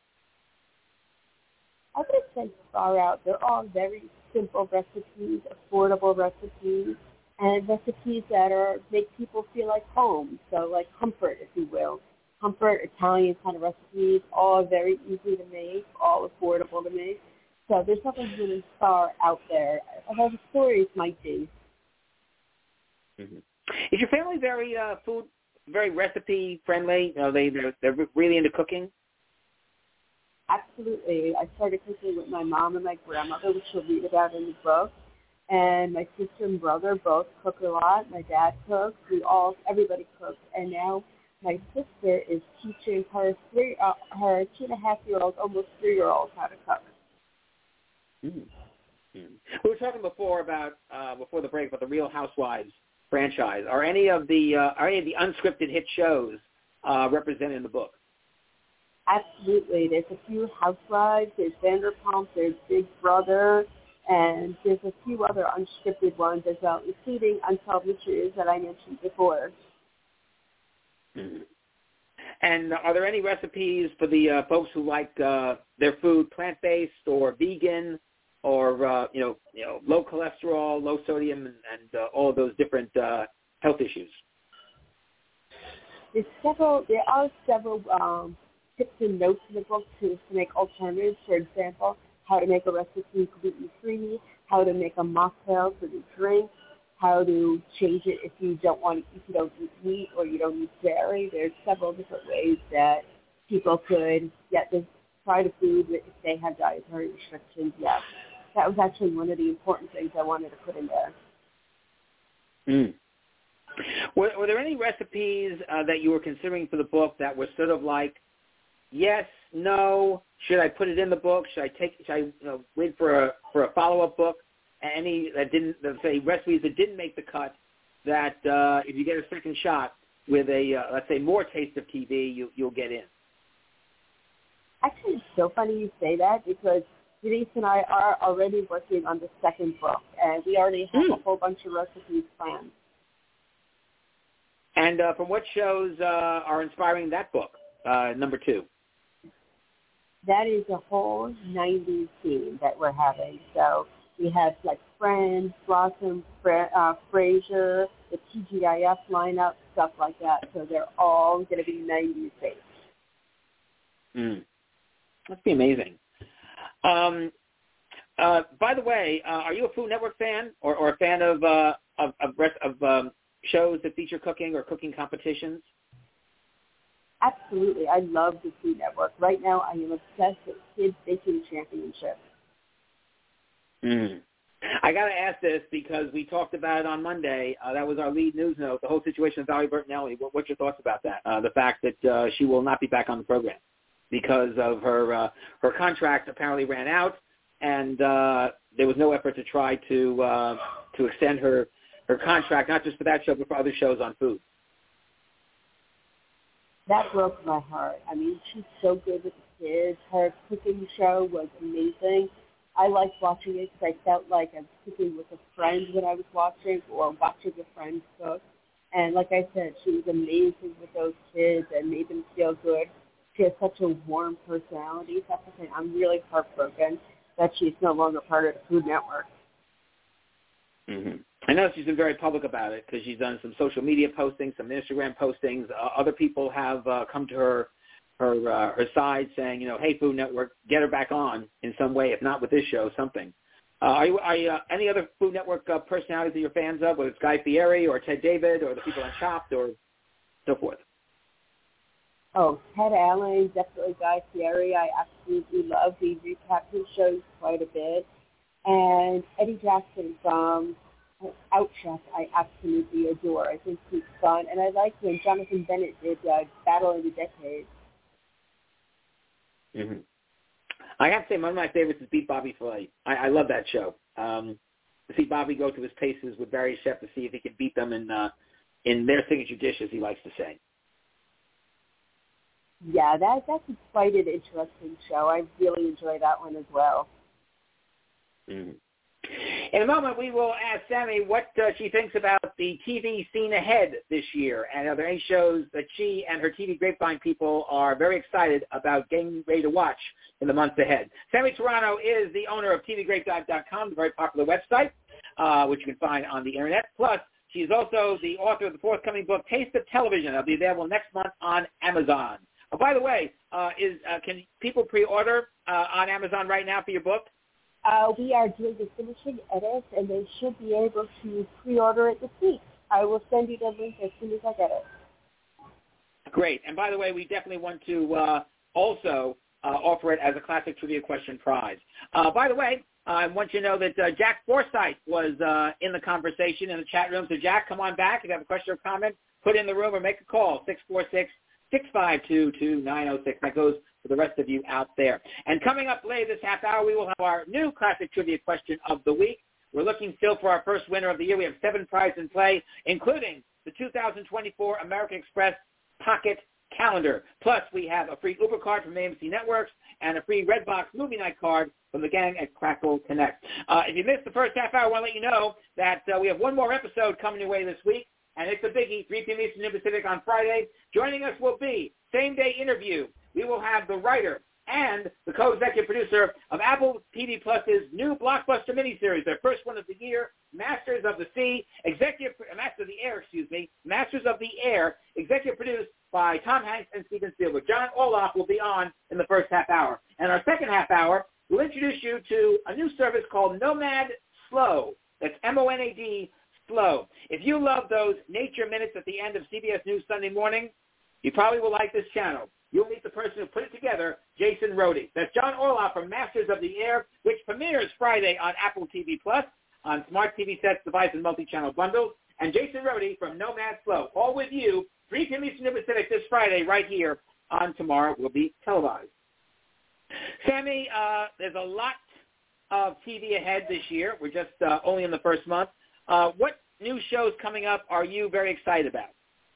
I would say far out. They're all very simple recipes, affordable recipes, and recipes that are make people feel like home. So like comfort, if you will. Comfort, Italian kind of recipes, all very easy to make, all affordable to make. So there's nothing really far out there. Although the stories might be. Mm-hmm. Is your family very uh, food, very recipe friendly? You know, they they're, they're really into cooking. Absolutely. I started cooking with my mom and my grandmother, which you'll read about in the book. And my sister and brother both cook a lot. My dad cooks. We all, everybody cooks. And now my sister is teaching her three, uh, her two and a half year old, almost three year old how to cook. Mm-hmm. Mm-hmm. We were talking before about uh, before the break about the Real Housewives franchise. Are any of the uh, are any of the unscripted hit shows uh, represented in the book? Absolutely. There's a few Housewives. There's Vanderpump. There's Big Brother. And there's a few other unscripted ones as well, including Unsolved Mysteries that I mentioned before. Mm-hmm. And are there any recipes for the uh, folks who like uh, their food plant-based or vegan or, uh, you know, you know, low cholesterol, low sodium, and, and uh, all of those different uh, health issues? There's several, there are several um, tips and notes in the book to, to make alternatives. For example, how to make a recipe gluten-free, how to make a mocktail for the drink, how to change it if you don't want, if you don't eat meat or you don't eat dairy. There's several different ways that people could get this, try the food if they have dietary restrictions. Yes, that was actually one of the important things I wanted to put in there. Mm. Were, were there any recipes uh, that you were considering for the book that were sort of like, yes, no, should I put it in the book? Should I take? Should I you know, wait for a for a follow up book? Any that didn't, let's say, recipes that didn't make the cut. That uh, if you get a second shot with a uh, let's say more Taste of T V, you you'll get in. Actually, it's so funny you say that because Denise and I are already working on the second book, and we already have mm. a whole bunch of recipes planned. And uh, from what shows uh, are inspiring that book, uh, number two? That is a whole nineties theme that we're having. So we have like Friends, Blossom, Fra- uh, Frasier, the T G I F lineup, stuff like that. So they're all going to be nineties based. Mm. That'd be amazing. Um, uh, by the way, uh, are you a Food Network fan or, or a fan of uh, of, of, of um, shows that feature cooking or cooking competitions? Absolutely. I love the Food Network. Right now, I am obsessed with Kids Baking Championship. Mm. I got to ask this because we talked about it on Monday. Uh, that was our lead news note, the whole situation with Valerie Bertinelli. What, what's your thoughts about that? Uh, the fact that uh, she will not be back on the program because of her uh, her contract apparently ran out, and uh, there was no effort to try to uh, to extend her, her contract, not just for that show, but for other shows on food. That broke my heart. I mean, she's so good with the kids. Her cooking show was amazing. I liked watching it because I felt like I was cooking with a friend when I was watching or watching a friend cook. And like I said, she was amazing with those kids and made them feel good. She has such a warm personality. That's the thing. I'm really heartbroken that she's no longer part of the Food Network. Mm-hmm. I know she's been very public about it because she's done some social media postings, some Instagram postings. Uh, other people have uh, come to her her uh, her side saying, you know, hey, Food Network, get her back on in some way, if not with this show, something. Uh, are you, are you uh, any other Food Network uh, personalities that you're fans of, whether it's Guy Fieri or Ted David or the people on Chopped or so forth? Oh, Ted Allen, definitely Guy Fieri. I absolutely love. We recap his shows quite a bit. And Eddie Jackson from Outchef, I absolutely adore. I think he's fun. And I like when Jonathan Bennett did uh, Battle of the Decades. Mm-hmm. I have to say, one of my favorites is Beat Bobby Flay. I, I love that show. Um, to see Bobby go through his paces with various chefs to see if he can beat them in uh, in their signature dishes, he likes to say. Yeah, that that's quite an interesting show. I really enjoy that one as well. Mm-hmm. In a moment, we will ask Sammy what uh, she thinks about the T V scene ahead this year, and are there any shows that she and her T V Grapevine people are very excited about getting ready to watch in the months ahead. Sammy Toronto is the owner of T V Grapevine dot com, the very popular website, uh, which you can find on the Internet. Plus, she's also the author of the forthcoming book, Taste of Television. It'll be available next month on Amazon. Oh, by the way, uh, is uh, can people pre-order uh, on Amazon right now for your book? Uh, we are doing the finishing edits, and they should be able to pre-order it this week. I will send you the link as soon as I get it. Great. And by the way, we definitely want to uh, also uh, offer it as a classic trivia question prize. Uh, by the way, I want you to know that uh, Jack Forsythe was uh, in the conversation in the chat room. So, Jack, come on back. If you have a question or comment, put it in the room or make a call, six four six, six five two, two nine zero six. That goes for the rest of you out there. And coming up later this half hour, we will have our new classic trivia question of the week. We're looking still for our first winner of the year. We have seven prizes in play, including the two thousand twenty-four American Express Pocket Calendar. Plus, we have a free Uber card from A M C Networks and a free Redbox Movie Night card from the gang at Crackle Connect. Uh, if you missed the first half hour, I want to let you know that uh, we have one more episode coming your way this week, and it's a biggie, three p.m. Eastern, noon Pacific on Friday. Joining us will be same-day interview. We will have the writer and the co-executive producer of Apple T V Plus's new blockbuster miniseries, their first one of the year, Masters of the Sea, executive, Masters of the Air, excuse me, Masters of the Air, executive produced by Tom Hanks and Steven Spielberg. John Olaf will be on in the first half hour. And our second half hour, we'll introduce you to a new service called Nomad Slow. That's M O N A D, Slow. If you love those nature minutes at the end of C B S News Sunday morning, you probably will like this channel. You'll meet the person who put it together, Jason Rohde. That's John Orloff from Masters of the Air, which premieres Friday on Apple T V Plus, on smart T V sets, device, and multi-channel bundles. and Jason Rhodey from Nomad Flow. All with you, three p.m. Eastern Pacific this Friday right here on Tomorrow Will Be Televised. Sammy, uh, there's a lot of T V ahead this year. We're just uh, only in the first month. Uh, what new shows coming up are you very excited about?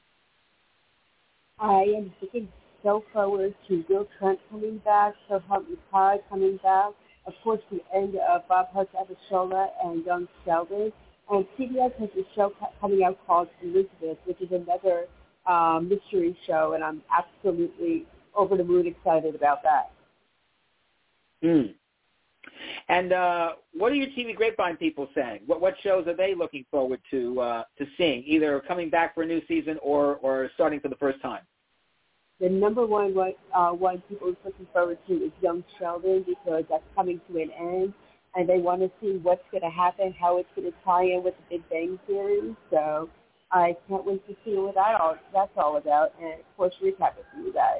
I am looking so forward to Will Trent coming back, So Help Me Todd coming back, of course the end of Bob Hart's Abishola and Young Sheldon. And C B S has a show coming out called Elizabeth, which is another um, mystery show, and I'm absolutely over the moon excited about that. Mm. And uh, what are your T V Grapevine people saying? What what shows are they looking forward to uh, to seeing, either coming back for a new season or, or starting for the first time? The number one one, uh, one people are looking forward to is Young Sheldon, because that's coming to an end, and they want to see what's going to happen, how it's going to tie in with the Big Bang Theory. So I can't wait to see what that all, that's all about, and of course recap it for you guys.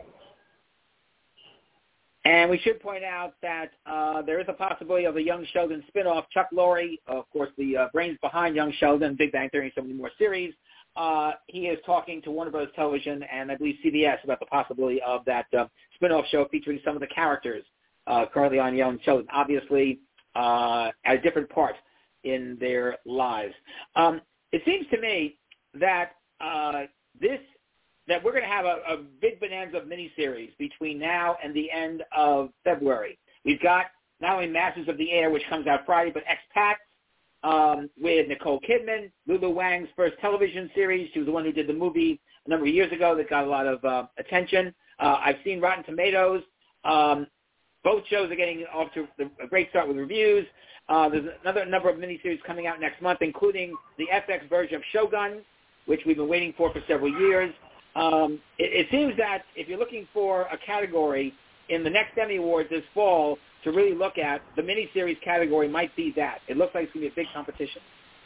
And we should point out that uh, there is a possibility of a Young Sheldon spinoff. Chuck Lorre, of course, the uh, brains behind Young Sheldon, Big Bang Theory, and so many more series. Uh, he is talking to Warner Bros. Television and I believe C B S about the possibility of that uh, spinoff show featuring some of the characters uh, currently on Young Sheldon, obviously uh, at a different part in their lives. Um, it seems to me that uh, this that we're going to have a, a big bonanza of miniseries between now and the end of February. We've got not only Masters of the Air, which comes out Friday, but Expats um, with Nicole Kidman, Lulu Wang's first television series. She was the one who did the movie a number of years ago that got a lot of uh, attention. Uh, I've seen Rotten Tomatoes. Um, both shows are getting off to a great start with reviews. Uh, there's another number of miniseries coming out next month, including the F X version of Shogun, which we've been waiting for for several years. Um, it, it seems that if you're looking for a category in the next Emmy Awards this fall to really look at, the miniseries category might be that. It looks like it's going to be a big competition.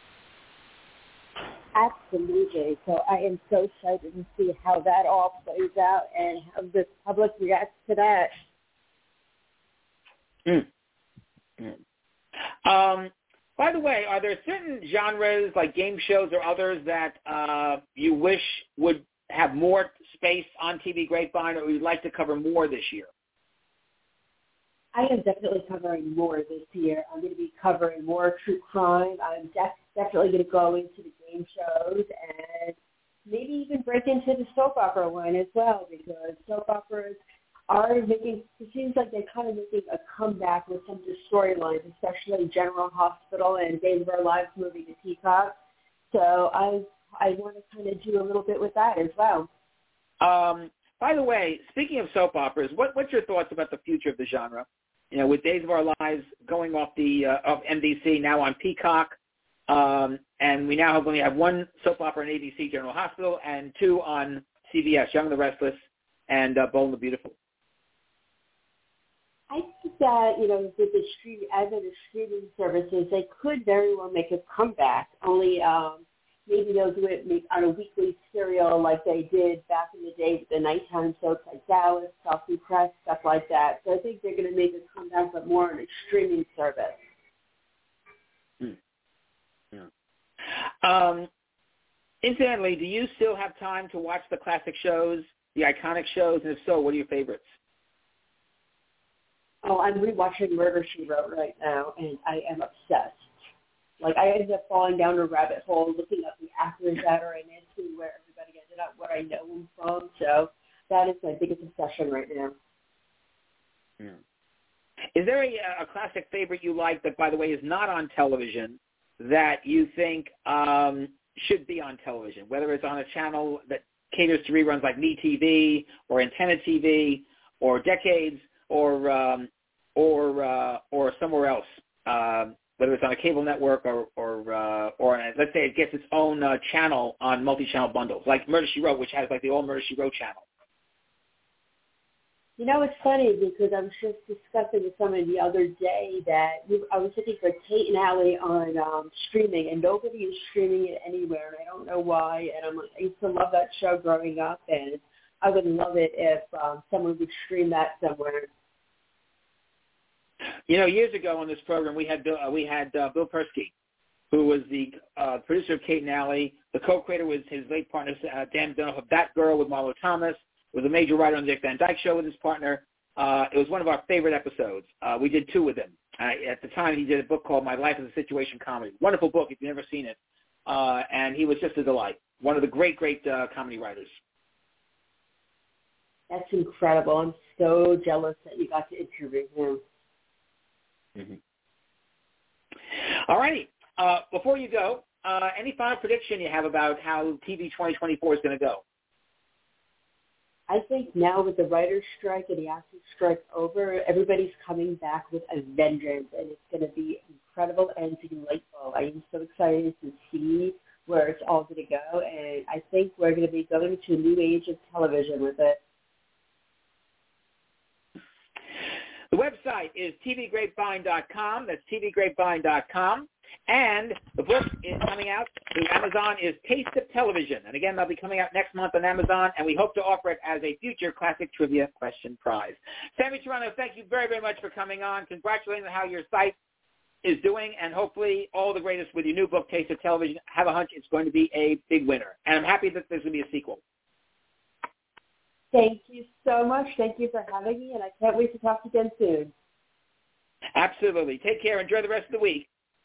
Absolutely. So I am so excited to see how that all plays out and how the public reacts to that. Mm. Mm. Um, by the way, are there certain genres like game shows or others that uh, you wish would have more space on T V Grapevine, or you'd like to cover more this year? I am definitely covering more this year. I'm going to be covering more true crime. I'm def- definitely going to go into the game shows and maybe even break into the soap opera one as well, because soap operas are making, it seems like they're kind of making a comeback with some of the storylines, especially General Hospital and Days of Our Lives moving to Peacock. So I I want to kind of do a little bit with that as well. Um, by the way, speaking of soap operas, what, what's your thoughts about the future of the genre? You know, with Days of Our Lives going off the uh, of N B C, now on Peacock, um, and we now have only have one soap opera on A B C, General Hospital, and two on C B S, Young and the Restless and uh, Bold and the Beautiful. I think that, you know, with the stream, as of the streaming services, they could very well make a comeback, only um, maybe they'll do it on a weekly serial like they did back in the day with the nighttime soaps like Dallas, Softly Pressed, stuff like that. So I think they're going to make a comeback, but more on a streaming service. Hmm. Yeah. Um, incidentally, do you still have time to watch the classic shows, the iconic shows, and if so, what are your favorites? Oh, I'm rewatching Murder, She Wrote right now, and I am obsessed. Like, I ended up falling down a rabbit hole looking up the actors that are in it, seeing where everybody ended up, where I know them from. So that is my biggest obsession right now. Yeah. Is there a, a classic favorite you like that, by the way, is not on television that you think um, should be on television, whether it's on a channel that caters to reruns like MeTV or Antenna T V or Decades or um, or uh, or somewhere else? Um, whether it's on a cable network or, or, uh, or let's say it gets its own uh, channel on multi-channel bundles, like Murder, She Wrote, which has like the old Murder, She Wrote channel. You know, it's funny because I was just discussing with someone the other day that we, I was looking for Tate and Allie on um, streaming, and nobody is streaming it anywhere, and I don't know why. And I'm like, I used to love that show growing up, and I would love it if um, someone would stream that somewhere. You know, years ago on this program, we had Bill, uh, we had uh, Bill Persky who was the uh, producer of Kate and Alley. The co-creator was his late partner, uh, Dan Donoff of That Girl with Marlo Thomas, was a major writer on the Dick Van Dyke Show with his partner. Uh, it was one of our favorite episodes. Uh, we did two with him. Uh, at the time, he did a book called My Life as a Situation Comedy. Wonderful book if you've never seen it. Uh, and he was just a delight. One of the great, great uh, comedy writers. That's incredible. I'm so jealous that you got to interview him. Mm-hmm. All righty. Uh, before you go, uh, any final prediction you have about how T V twenty twenty-four is going to go? I think now with the writer's strike and the actors' strike over, everybody's coming back with a vengeance, and it's going to be incredible and delightful. I am so excited to see where it's all going to go, and I think we're going to be going to a new age of television with it. The website is T V grapevine dot com. That's T V grapevine dot com. And the book is coming out through Amazon is Taste of Television. And again, they'll be coming out next month on Amazon, and we hope to offer it as a future classic trivia question prize. Sammy Toronto, thank you very, very much for coming on. Congratulations on how your site is doing, and hopefully all the greatest with your new book, Taste of Television. Have a hunch it's going to be a big winner. And I'm happy that there's going to be a sequel. Thank you so much. Thank you for having me, and I can't wait to talk again soon. Absolutely. Take care. Enjoy the rest of the week.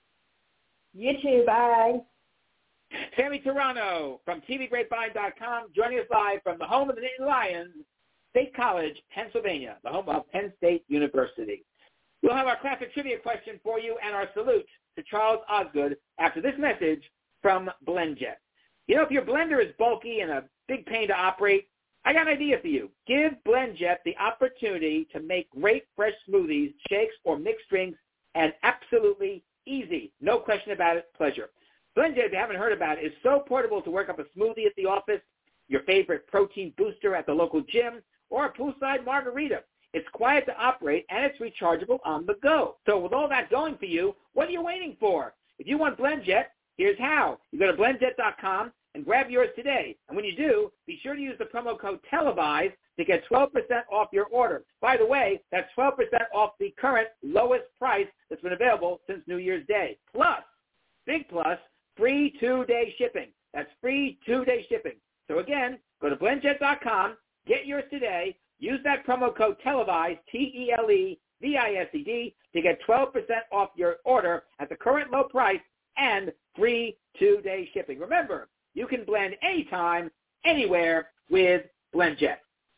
You too. Bye. Sammy Toronto from T V grapevine dot com joining us live from the home of the Nittany Lions, State College, Pennsylvania, the home of Penn State University. We'll have our classic trivia question for you and our salute to Charles Osgood after this message from BlendJet. You know, if your blender is bulky and a big pain to operate, I got an idea for you. Give BlendJet the opportunity to make great fresh smoothies, shakes, or mixed drinks, and absolutely easy. No question about it. Pleasure. BlendJet, if you haven't heard about it, is so portable to work up a smoothie at the office, your favorite protein booster at the local gym, or a poolside margarita. It's quiet to operate, and it's rechargeable on the go. So with all that going for you, what are you waiting for? If you want BlendJet, here's how. You go to blend jet dot com and grab yours today. And when you do, be sure to use the promo code TELEVISE to get twelve percent off your order. By the way, that's twelve percent off the current lowest price that's been available since New Year's Day. Plus, big plus, free two-day shipping. That's free two-day shipping. So again, go to blend jet dot com, get yours today, use that promo code TELEVISE, T E L E V I S E D, to get twelve percent off your order at the current low price and free two-day shipping. Remember, you can blend anytime, anywhere with BlendJet.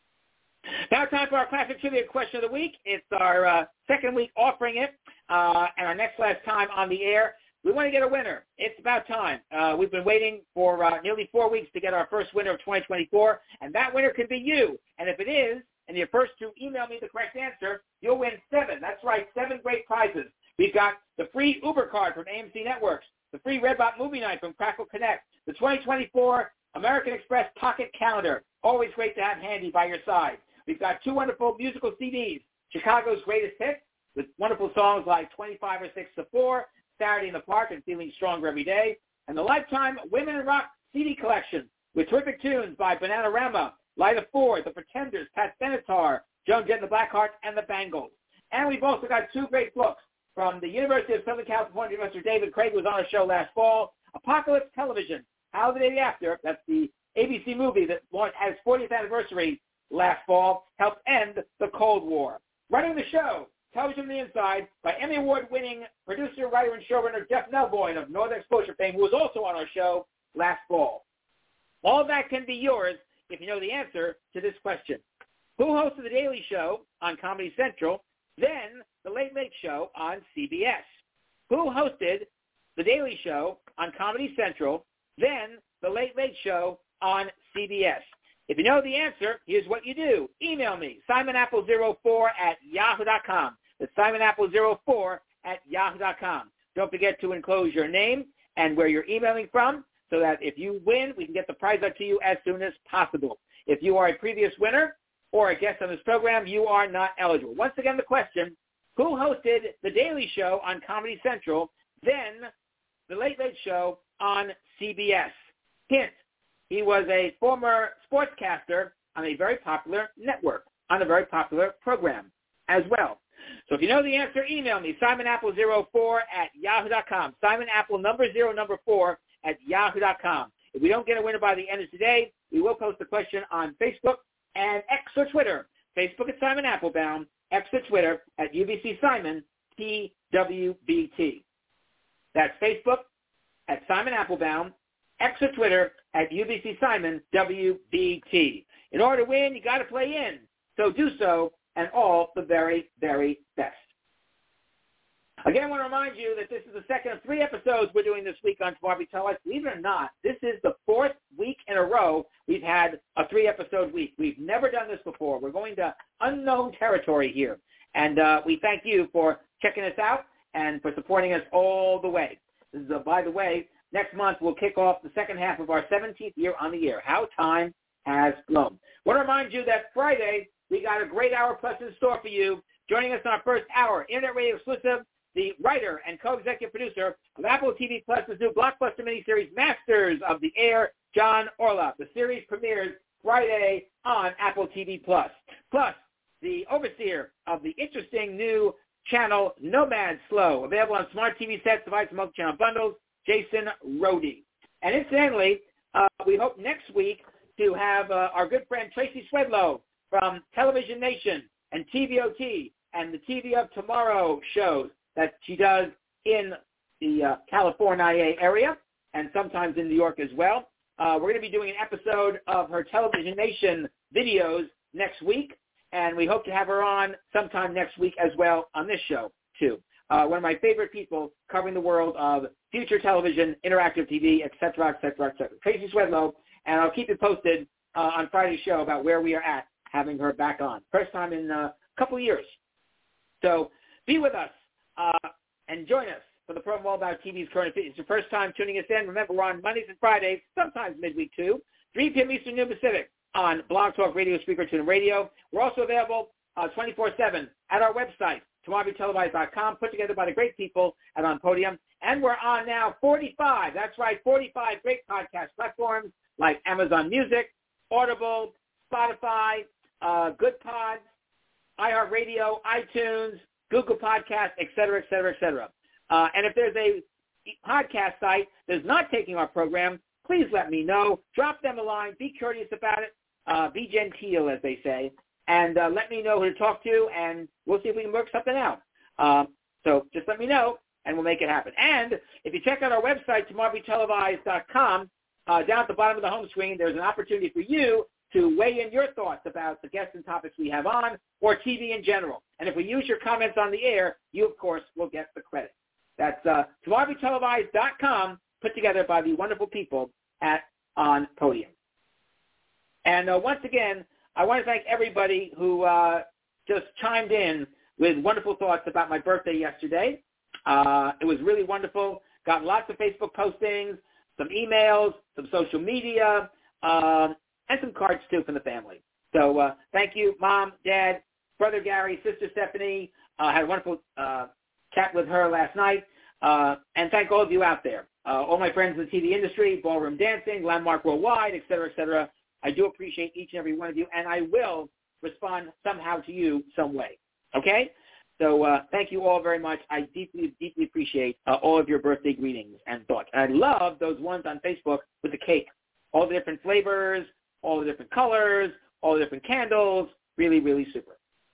Now time for our classic trivia question of the week. It's our uh, second week offering it, uh, and our next last time on the air. We want to get a winner. It's about time. Uh, we've been waiting for uh, nearly four weeks to get our first winner of twenty twenty-four, and that winner could be you. And if it is, and you're first to email me the correct answer, you'll win seven. That's right, seven great prizes. We've got the free Uber card from A M C Networks, the free Redbot movie night from Crackle Connect, the twenty twenty-four American Express Pocket Calendar, always great to have handy by your side. We've got two wonderful musical C Ds, Chicago's Greatest Hits, with wonderful songs like twenty-five or six to four, Saturday in the Park, and Feeling Stronger Every Day, and the Lifetime Women in Rock C D collection with terrific tunes by Bananarama, Lita Ford, The Pretenders, Pat Benatar, Joan Jett and the Blackhearts, and the Bangles. And we've also got two great books from the University of Southern California, Professor David Craig, who was on our show last fall, Apocalypse Television, How the Day After, that's the A B C movie that had its fortieth anniversary last fall, helped end the Cold War. Running the show, Television on the Inside, by Emmy Award-winning producer, writer, and showrunner Jeff Melvoin of Northern Exposure fame, who was also on our show last fall. All that can be yours if you know the answer to this question. Who hosted The Daily Show on Comedy Central, then The Late Late Show on C B S? Who hosted The Daily Show on Comedy Central, then The Late Late Show on C B S? If you know the answer, here's what you do. Email me, simon apple zero four at yahoo dot com. That's simon apple zero four at yahoo dot com. Don't forget to enclose your name and where you're emailing from so that if you win, we can get the prize out to you as soon as possible. If you are a previous winner or a guest on this program, you are not eligible. Once again, the question, who hosted The Daily Show on Comedy Central, then The Late Late Show on C B S? Hint, he was a former sportscaster on a very popular network, on a very popular program as well. So if you know the answer, email me, simon apple zero four at yahoo dot com. Simon Apple, number zero, number four, at yahoo dot com. If we don't get a winner by the end of today, we will post the question on Facebook and X or Twitter. Facebook at Simon Applebaum, X or Twitter at U B C Simon, T W B T. That's Facebook at Simon Applebaum, X or Twitter at U B C Simon, W B T. In order to win, you got to play in. So do so, and all the very, very best. Again, I want to remind you that this is the second of three episodes we're doing this week on Tomorrow Be Televised. Believe it or not, this is the fourth week in a row we've had a three-episode week. We've never done this before. We're going to unknown territory here. And uh, we thank you for checking us out and for supporting us all the way. This is, a, by the way, next month we'll kick off the second half of our seventeenth year on the air. How time has flown. I want to remind you that Friday we got a great hour plus in store for you. Joining us in our first hour, Internet Radio exclusive, the writer and co-executive producer of Apple T V Plus's new blockbuster miniseries, Masters of the Air, John Orloff. The series premieres Friday on Apple T V Plus. Plus, the overseer of the interesting new channel, Nomad Slow, available on smart T V sets, device, and multi-channel bundles, Jason Rhodey. And incidentally, uh, we hope next week to have uh, our good friend Tracy Swedlow from Television Nation and T V O T and the T V of Tomorrow shows that she does in the uh, California area and sometimes in New York as well. Uh, we're going to be doing an episode of her Television Nation videos next week, and we hope to have her on sometime next week as well on this show, too. Uh, one of my favorite people covering the world of future television, interactive T V, et cetera, et cetera, et cetera. Tracy Swedlow, and I'll keep you posted uh, on Friday's show about where we are at having her back on. First time in a couple years. So be with us. Uh, and join us for the program all about T V's current affairs. It's your first time tuning us in. Remember, we're on Mondays and Fridays, sometimes midweek too, three p.m. Eastern, noon Pacific, on Blog Talk Radio, Spreaker, TuneIn Radio. We're also available uh, twenty-four seven at our website, tomorrow be televised dot com, put together by the great people at On Podium. And we're on now forty-five, that's right, forty-five great podcast platforms like Amazon Music, Audible, Spotify, uh, Good Pods, iHeartRadio, iTunes, Google Podcasts, et cetera, et cetera, et cetera. Uh, and if there's a podcast site that's not taking our program, please let me know. Drop them a line. Be courteous about it. Uh, be genteel, as they say. And uh, let me know who to talk to, and we'll see if we can work something out. Um, so just let me know, and we'll make it happen. And if you check out our website, tomorrow be televised dot com, uh, down at the bottom of the home screen, there's an opportunity for you to weigh in your thoughts about the guests and topics we have on, or T V in general. And if we use your comments on the air, you, of course, will get the credit. That's uh, tomorrow be televised dot com, put together by the wonderful people at On Podium. And uh, once again, I want to thank everybody who uh, just chimed in with wonderful thoughts about my birthday yesterday. Uh, it was really wonderful. Got lots of Facebook postings, some emails, some social media, uh, and some cards, too, from the family. So uh, thank you, Mom, Dad, Brother Gary, Sister Stephanie. I uh, had a wonderful uh, chat with her last night. Uh, and thank all of you out there, uh, all my friends in the T V industry, ballroom dancing, Landmark Worldwide, et cetera, et cetera. I do appreciate each and every one of you, and I will respond somehow to you some way. Okay? So uh, thank you all very much. I deeply, deeply appreciate uh, all of your birthday greetings and thoughts. And I love those ones on Facebook with the cake, all the different flavors, all the different colors, all the different candles. Really, really super.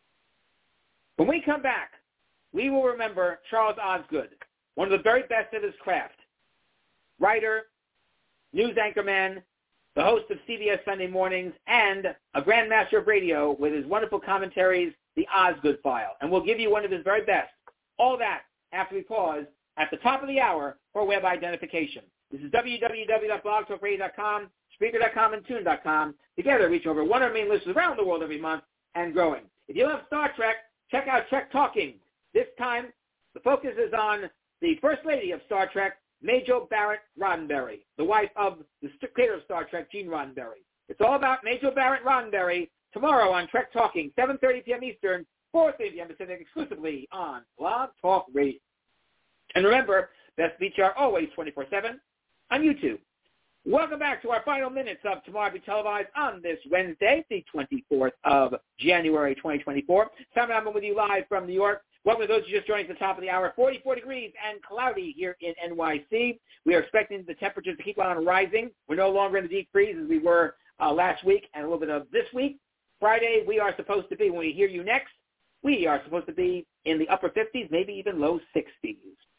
When we come back, we will remember Charles Osgood, one of the very best of his craft, writer, news anchorman, the host of C B S Sunday Mornings, and a grandmaster of radio with his wonderful commentaries, The Osgood File. And we'll give you one of his very best. All that after we pause at the top of the hour for web identification. This is w w w dot blog talk radio dot com, Spreaker dot com, and Tune dot com. Together, reach over one hundred million listeners around the world every month and growing. If you love Star Trek, check out Trek Talking. This time, the focus is on the First Lady of Star Trek, Major Barrett Roddenberry, the wife of the creator of Star Trek, Gene Roddenberry. It's all about Major Barrett Roddenberry tomorrow on Trek Talking, seven thirty p.m. Eastern, four thirty p.m. Pacific, exclusively on Blog Talk Radio. And remember, Best Beats are always twenty-four seven on YouTube. Welcome back to our final minutes of Tomorrow Be Televised on this Wednesday, the twenty-fourth of January, twenty twenty-four. Simon Alman with you live from New York. Welcome to those who just joined us at the top of the hour. forty-four degrees and cloudy here in N Y C. We are expecting the temperatures to keep on rising. We're no longer in the deep freeze as we were uh, last week and a little bit of this week. Friday, we are supposed to be, when we hear you next, we are supposed to be in the upper fifties, maybe even low sixties.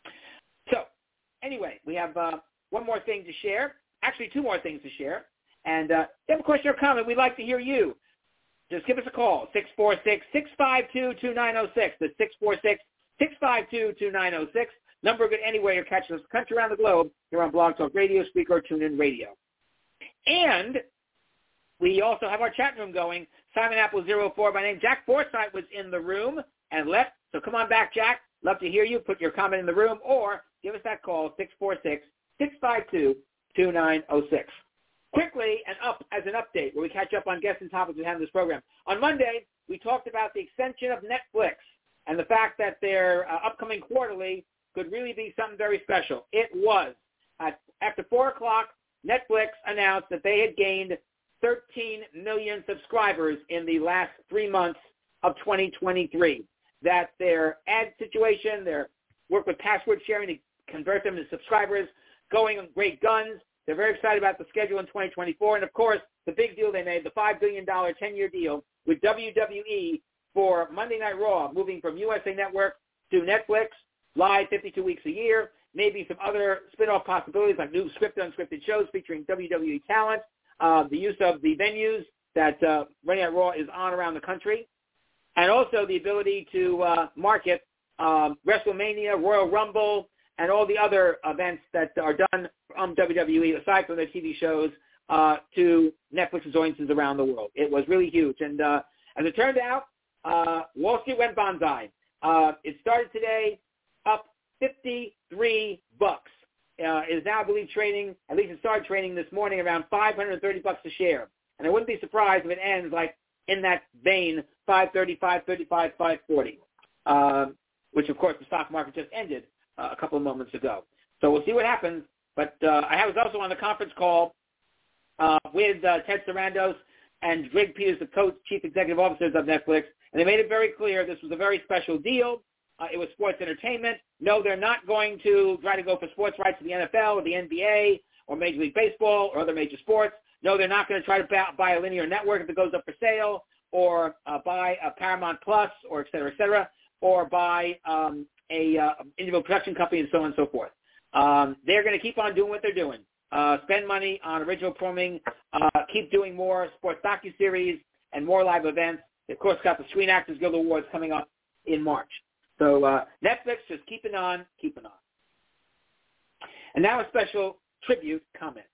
So, anyway, we have uh, one more thing to share. Actually, two more things to share. And uh, if you have a question or comment, we'd like to hear you. Just give us a call, six four six, six five two, two nine zero six. That's six four six, six five two, two nine zero six. Number good anywhere you're catching us country around the globe. You're on Blog Talk Radio, Speaker, TuneIn Radio. And we also have our chat room going. Simon Apple zero four by name. Jack Forsythe was in the room and left. So come on back, Jack. Love to hear you. Put your comment in the room or give us that call, six four six, six five two, two nine zero six. Quickly and up as an update where we catch up on guests and topics we have in this program. On Monday, we talked about the extension of Netflix and the fact that their uh, upcoming quarterly could really be something very special. It was. At, after four o'clock, Netflix announced that they had gained thirteen million subscribers in the last three months of twenty twenty-three. That their ad situation, their work with password sharing to convert them to subscribers, going on great guns. They're very excited about the schedule in twenty twenty-four. And, of course, the big deal they made, the five billion dollars ten-year deal with W W E for Monday Night Raw, moving from U S A Network to Netflix, live fifty-two weeks a year, maybe some other spin-off possibilities like new scripted, unscripted shows featuring W W E talent, uh, the use of the venues that uh, Monday Night Raw is on around the country, and also the ability to uh, market um, WrestleMania, Royal Rumble, and all the other events that are done from W W E, aside from their T V shows, uh, to Netflix's audiences around the world. It was really huge. And uh, as it turned out, uh, Wall Street went bonsai. Uh, it started today up fifty-three bucks. Uh, it is now, I believe, trading, at least it started trading this morning, around five hundred thirty bucks a share. And I wouldn't be surprised if it ends like in that vein, five thirty, five thirty-five, five forty, um, which, of course, the stock market just ended Uh, a couple of moments ago. So we'll see what happens. But uh, I was also on the conference call uh, with uh, Ted Sarandos and Greg Peters, the co-chief executive officers of Netflix, and they made it very clear this was a very special deal. Uh, it was sports entertainment. No, they're not going to try to go for sports rights to the N F L or the N B A or Major League Baseball or other major sports. No, they're not going to try to buy a linear network if it goes up for sale or uh, buy a Paramount Plus or et cetera, et cetera, or buy um, a uh, individual production company and so on and so forth. Um, they're going to keep on doing what they're doing. Uh, spend money on original programming, uh, keep doing more sports docuseries and more live events. They, of course, got the Screen Actors Guild Awards coming up in March. So uh, Netflix just keeping on, keeping on. And now a special tribute comment.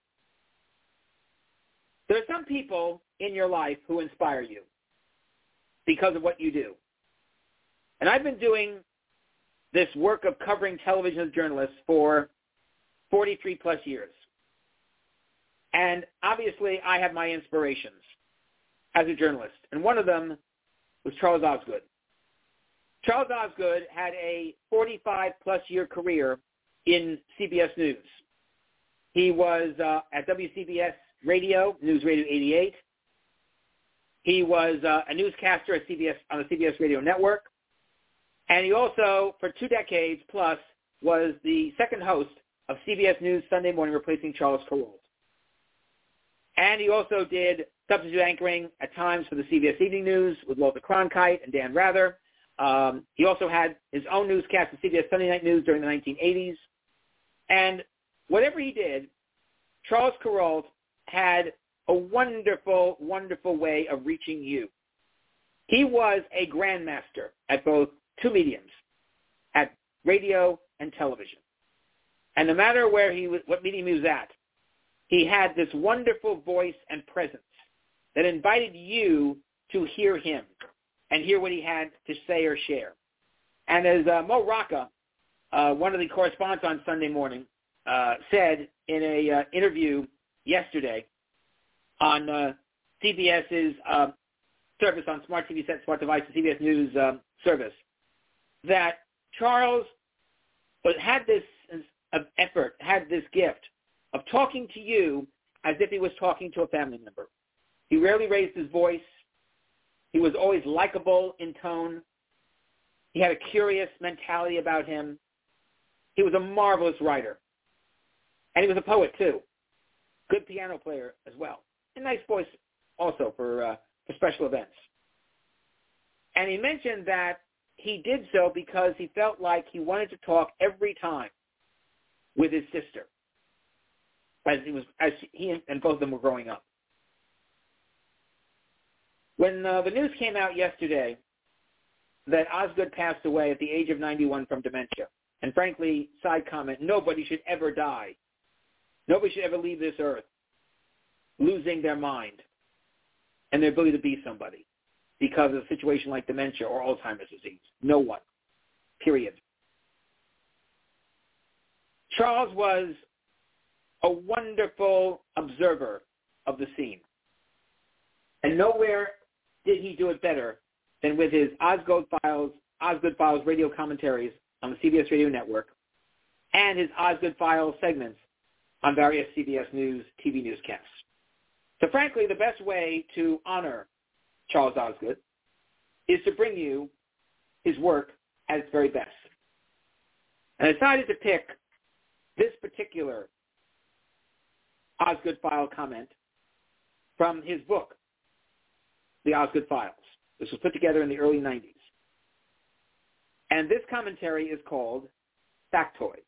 There are some people in your life who inspire you because of what you do. And I've been doing this work of covering television as journalists for forty-three plus years. And obviously I have my inspirations as a journalist. And one of them was Charles Osgood. Charles Osgood had a forty-five plus year career in C B S News. He was uh, at W C B S Radio, News Radio eighty-eight. He was uh, a newscaster at C B S on the C B S Radio Network. And he also, for two decades plus, was the second host of C B S News Sunday Morning, replacing Charles Kuralt. And he also did substitute anchoring at times for the C B S Evening News with Walter Cronkite and Dan Rather. Um, he also had his own newscast at C B S Sunday Night News during the nineteen eighties. And whatever he did, Charles Kuralt had a wonderful, wonderful way of reaching you. He was a grandmaster at both two mediums, at radio and television. And no matter where he was, what medium he was at, he had this wonderful voice and presence that invited you to hear him and hear what he had to say or share. And as uh, Mo Rocca, uh, one of the correspondents on Sunday Morning, uh, said in a uh, interview yesterday on uh, CBS's uh, service on smart T V set, smart devices, C B S News uh, service, that Charles had this effort, had this gift of talking to you as if he was talking to a family member. He rarely raised his voice. He was always likable in tone. He had a curious mentality about him. He was a marvelous writer. And he was a poet, too. Good piano player as well. A nice voice also for, uh, for special events. And he mentioned that he did so because he felt like he wanted to talk every time with his sister as he was as he and both of them were growing up. When uh, the news came out yesterday that Osgood passed away at the age of ninety-one from dementia, and frankly, side comment, nobody should ever die. Nobody should ever leave this earth losing their mind and their ability to be somebody because of a situation like dementia or Alzheimer's disease. No one. Period. Charles was a wonderful observer of the scene. And nowhere did he do it better than with his Osgood Files, Osgood Files radio commentaries on the C B S Radio Network and his Osgood Files segments on various C B S News T V newscasts. So frankly, the best way to honor Charles Osgood is to bring you his work at its very best. And I decided to pick this particular Osgood File comment from his book, The Osgood Files. This was put together in the early nineties. And this commentary is called Factoids.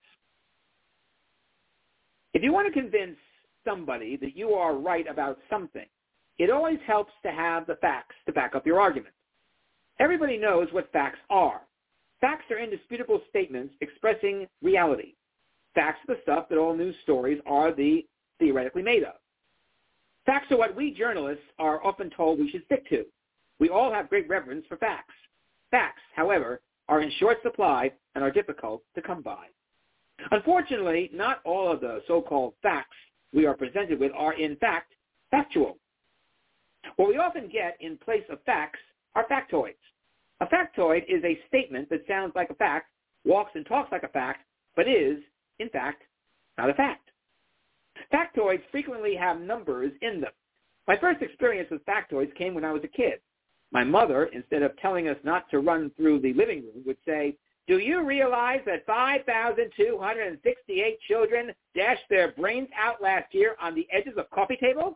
If you want to convince somebody that you are right about something, it always helps to have the facts to back up your argument. Everybody knows what facts are. Facts are indisputable statements expressing reality. Facts are the stuff that all news stories are the theoretically made of. Facts are what we journalists are often told we should stick to. We all have great reverence for facts. Facts, however, are in short supply and are difficult to come by. Unfortunately, not all of the so-called facts we are presented with are, in fact, factual. What we often get in place of facts are factoids. A factoid is a statement that sounds like a fact, walks and talks like a fact, but is, in fact, not a fact. Factoids frequently have numbers in them. My first experience with factoids came when I was a kid. My mother, instead of telling us not to run through the living room, would say, "Do you realize that five thousand two hundred sixty-eight children dashed their brains out last year on the edges of coffee tables?"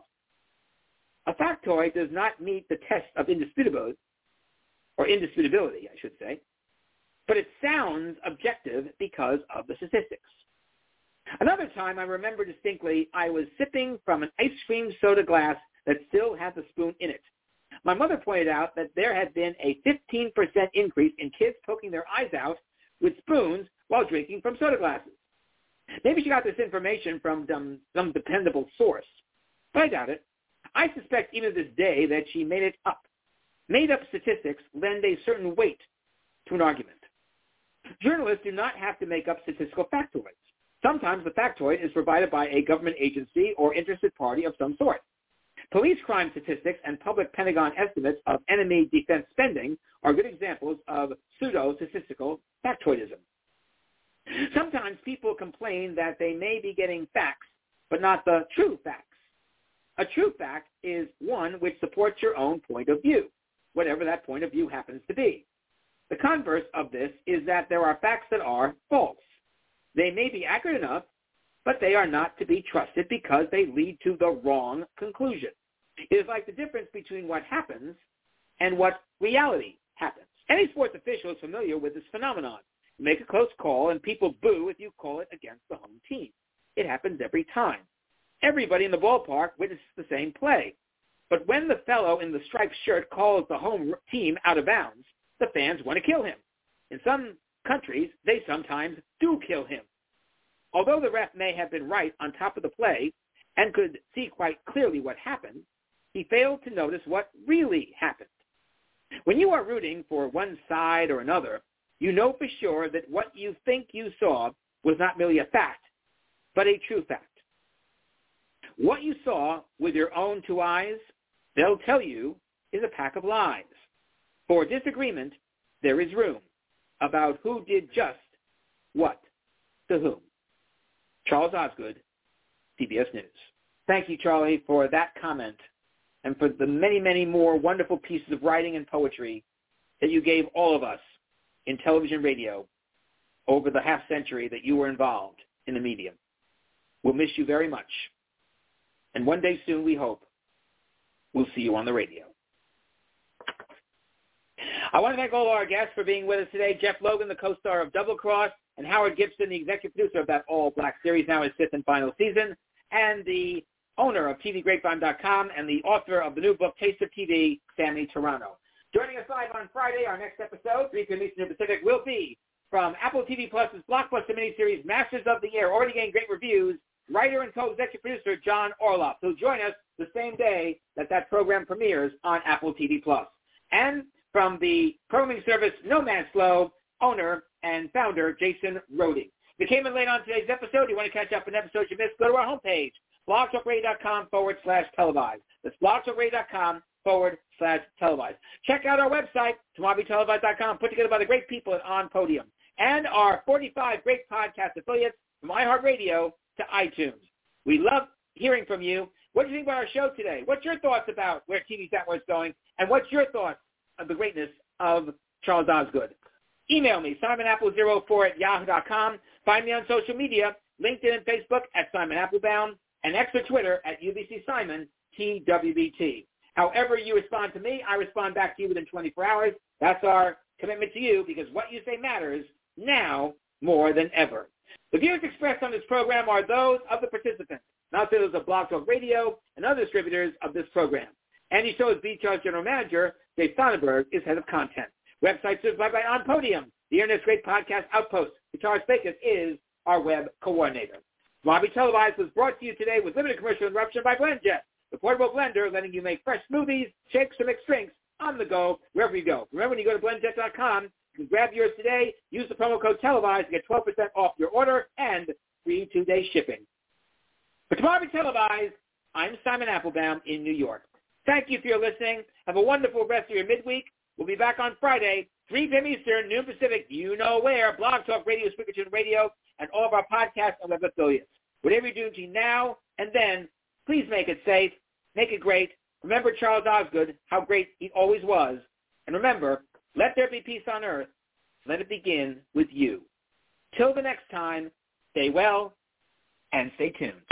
A factoid does not meet the test of indisputability, or indisputability, I should say, but it sounds objective because of the statistics. Another time I remember distinctly, I was sipping from an ice cream soda glass that still had the spoon in it. My mother pointed out that there had been a fifteen percent increase in kids poking their eyes out with spoons while drinking from soda glasses. Maybe she got this information from some, some dependable source, but I doubt it. I suspect even to this day that she made it up. Made-up statistics lend a certain weight to an argument. Journalists do not have to make up statistical factoids. Sometimes the factoid is provided by a government agency or interested party of some sort. Police crime statistics and public Pentagon estimates of enemy defense spending are good examples of pseudo-statistical factoidism. Sometimes people complain that they may be getting facts, but not the true facts. A true fact is one which supports your own point of view, whatever that point of view happens to be. The converse of this is that there are facts that are false. They may be accurate enough, but they are not to be trusted because they lead to the wrong conclusion. It is like the difference between what happens and what reality happens. Any sports official is familiar with this phenomenon. You make a close call and people boo if you call it against the home team. It happens every time. Everybody in the ballpark witnesses the same play. But when the fellow in the striped shirt calls the home team out of bounds, the fans want to kill him. In some countries, they sometimes do kill him. Although the ref may have been right on top of the play and could see quite clearly what happened, he failed to notice what really happened. When you are rooting for one side or another, you know for sure that what you think you saw was not merely a fact, but a true fact. What you saw with your own two eyes, they'll tell you, is a pack of lies. For disagreement, there is room about who did just what to whom. Charles Osgood, C B S News. Thank you, Charlie, for that comment and for the many, many more wonderful pieces of writing and poetry that you gave all of us in television radio over the half century that you were involved in the medium. We'll miss you very much. And one day soon, we hope, we'll see you on the radio. I want to thank all our guests for being with us today. Jeff Logan, the co-star of Double Cross, and Howard Gibson, the executive producer of that all-black series, now in its fifth and final season, and the owner of T V Grapevine dot com and the author of the new book, Taste of T V, Sammy Toronto. Joining us live on Friday, our next episode, three p.m. Eastern Pacific, will be from Apple T V Plus's blockbuster miniseries, Masters of the Air, already getting great reviews, writer and co-executive producer John Orloff. He'll join us the same day that that program premieres on Apple T V Plus. And from the programming service No Man's Flow, owner and founder Jason Rohde. If you came in late on today's episode, you want to catch up on episodes you missed, go to our homepage, blogtalkradio.com forward slash televised. That's blogtalkradio.com forward slash televised. Check out our website, tomabi televised dot com, put together by the great people at On Podium, and our forty-five great podcast affiliates from iHeartRadio to iTunes. We love hearing from you. What do you think about our show today? What's your thoughts about where T V's at, where it's going? And what's your thoughts of the greatness of Charles Osgood? Email me, simon apple zero four at yahoo dot com. Find me on social media, LinkedIn and Facebook at Simon Applebaum, and X or Twitter at U B C Simon, T W B T. However you respond to me, I respond back to you within twenty-four hours. That's our commitment to you, because what you say matters now more than ever. The views expressed on this program are those of the participants, not those of Blog Talk Radio and other distributors of this program. Andy Show's B Char's General Manager, Dave Sonnenberg, is head of content. Website certified by On Podium, the Internet's great podcast outpost. Guitar Spakus is our web coordinator. Tomabi Televised was brought to you today with limited commercial interruption by BlendJet, the portable blender letting you make fresh smoothies, shakes, or mixed drinks on the go, wherever you go. Remember, when you go to blend jet dot com, you can grab yours today, use the promo code televised to get twelve percent off your order and free two-day shipping. For Tomabi Televised, I'm Simon Applebaum in New York. Thank you for your listening. Have a wonderful rest of your midweek. We'll be back on Friday, three p.m. Eastern, noon Pacific, you know where, Blog Talk Radio, Speakerton Radio, and all of our podcasts and web affiliates. Whatever you're doing between now and then, please make it safe, make it great. Remember Charles Osgood, how great he always was. And remember, let there be peace on earth. Let it begin with you. Till the next time, stay well and stay tuned.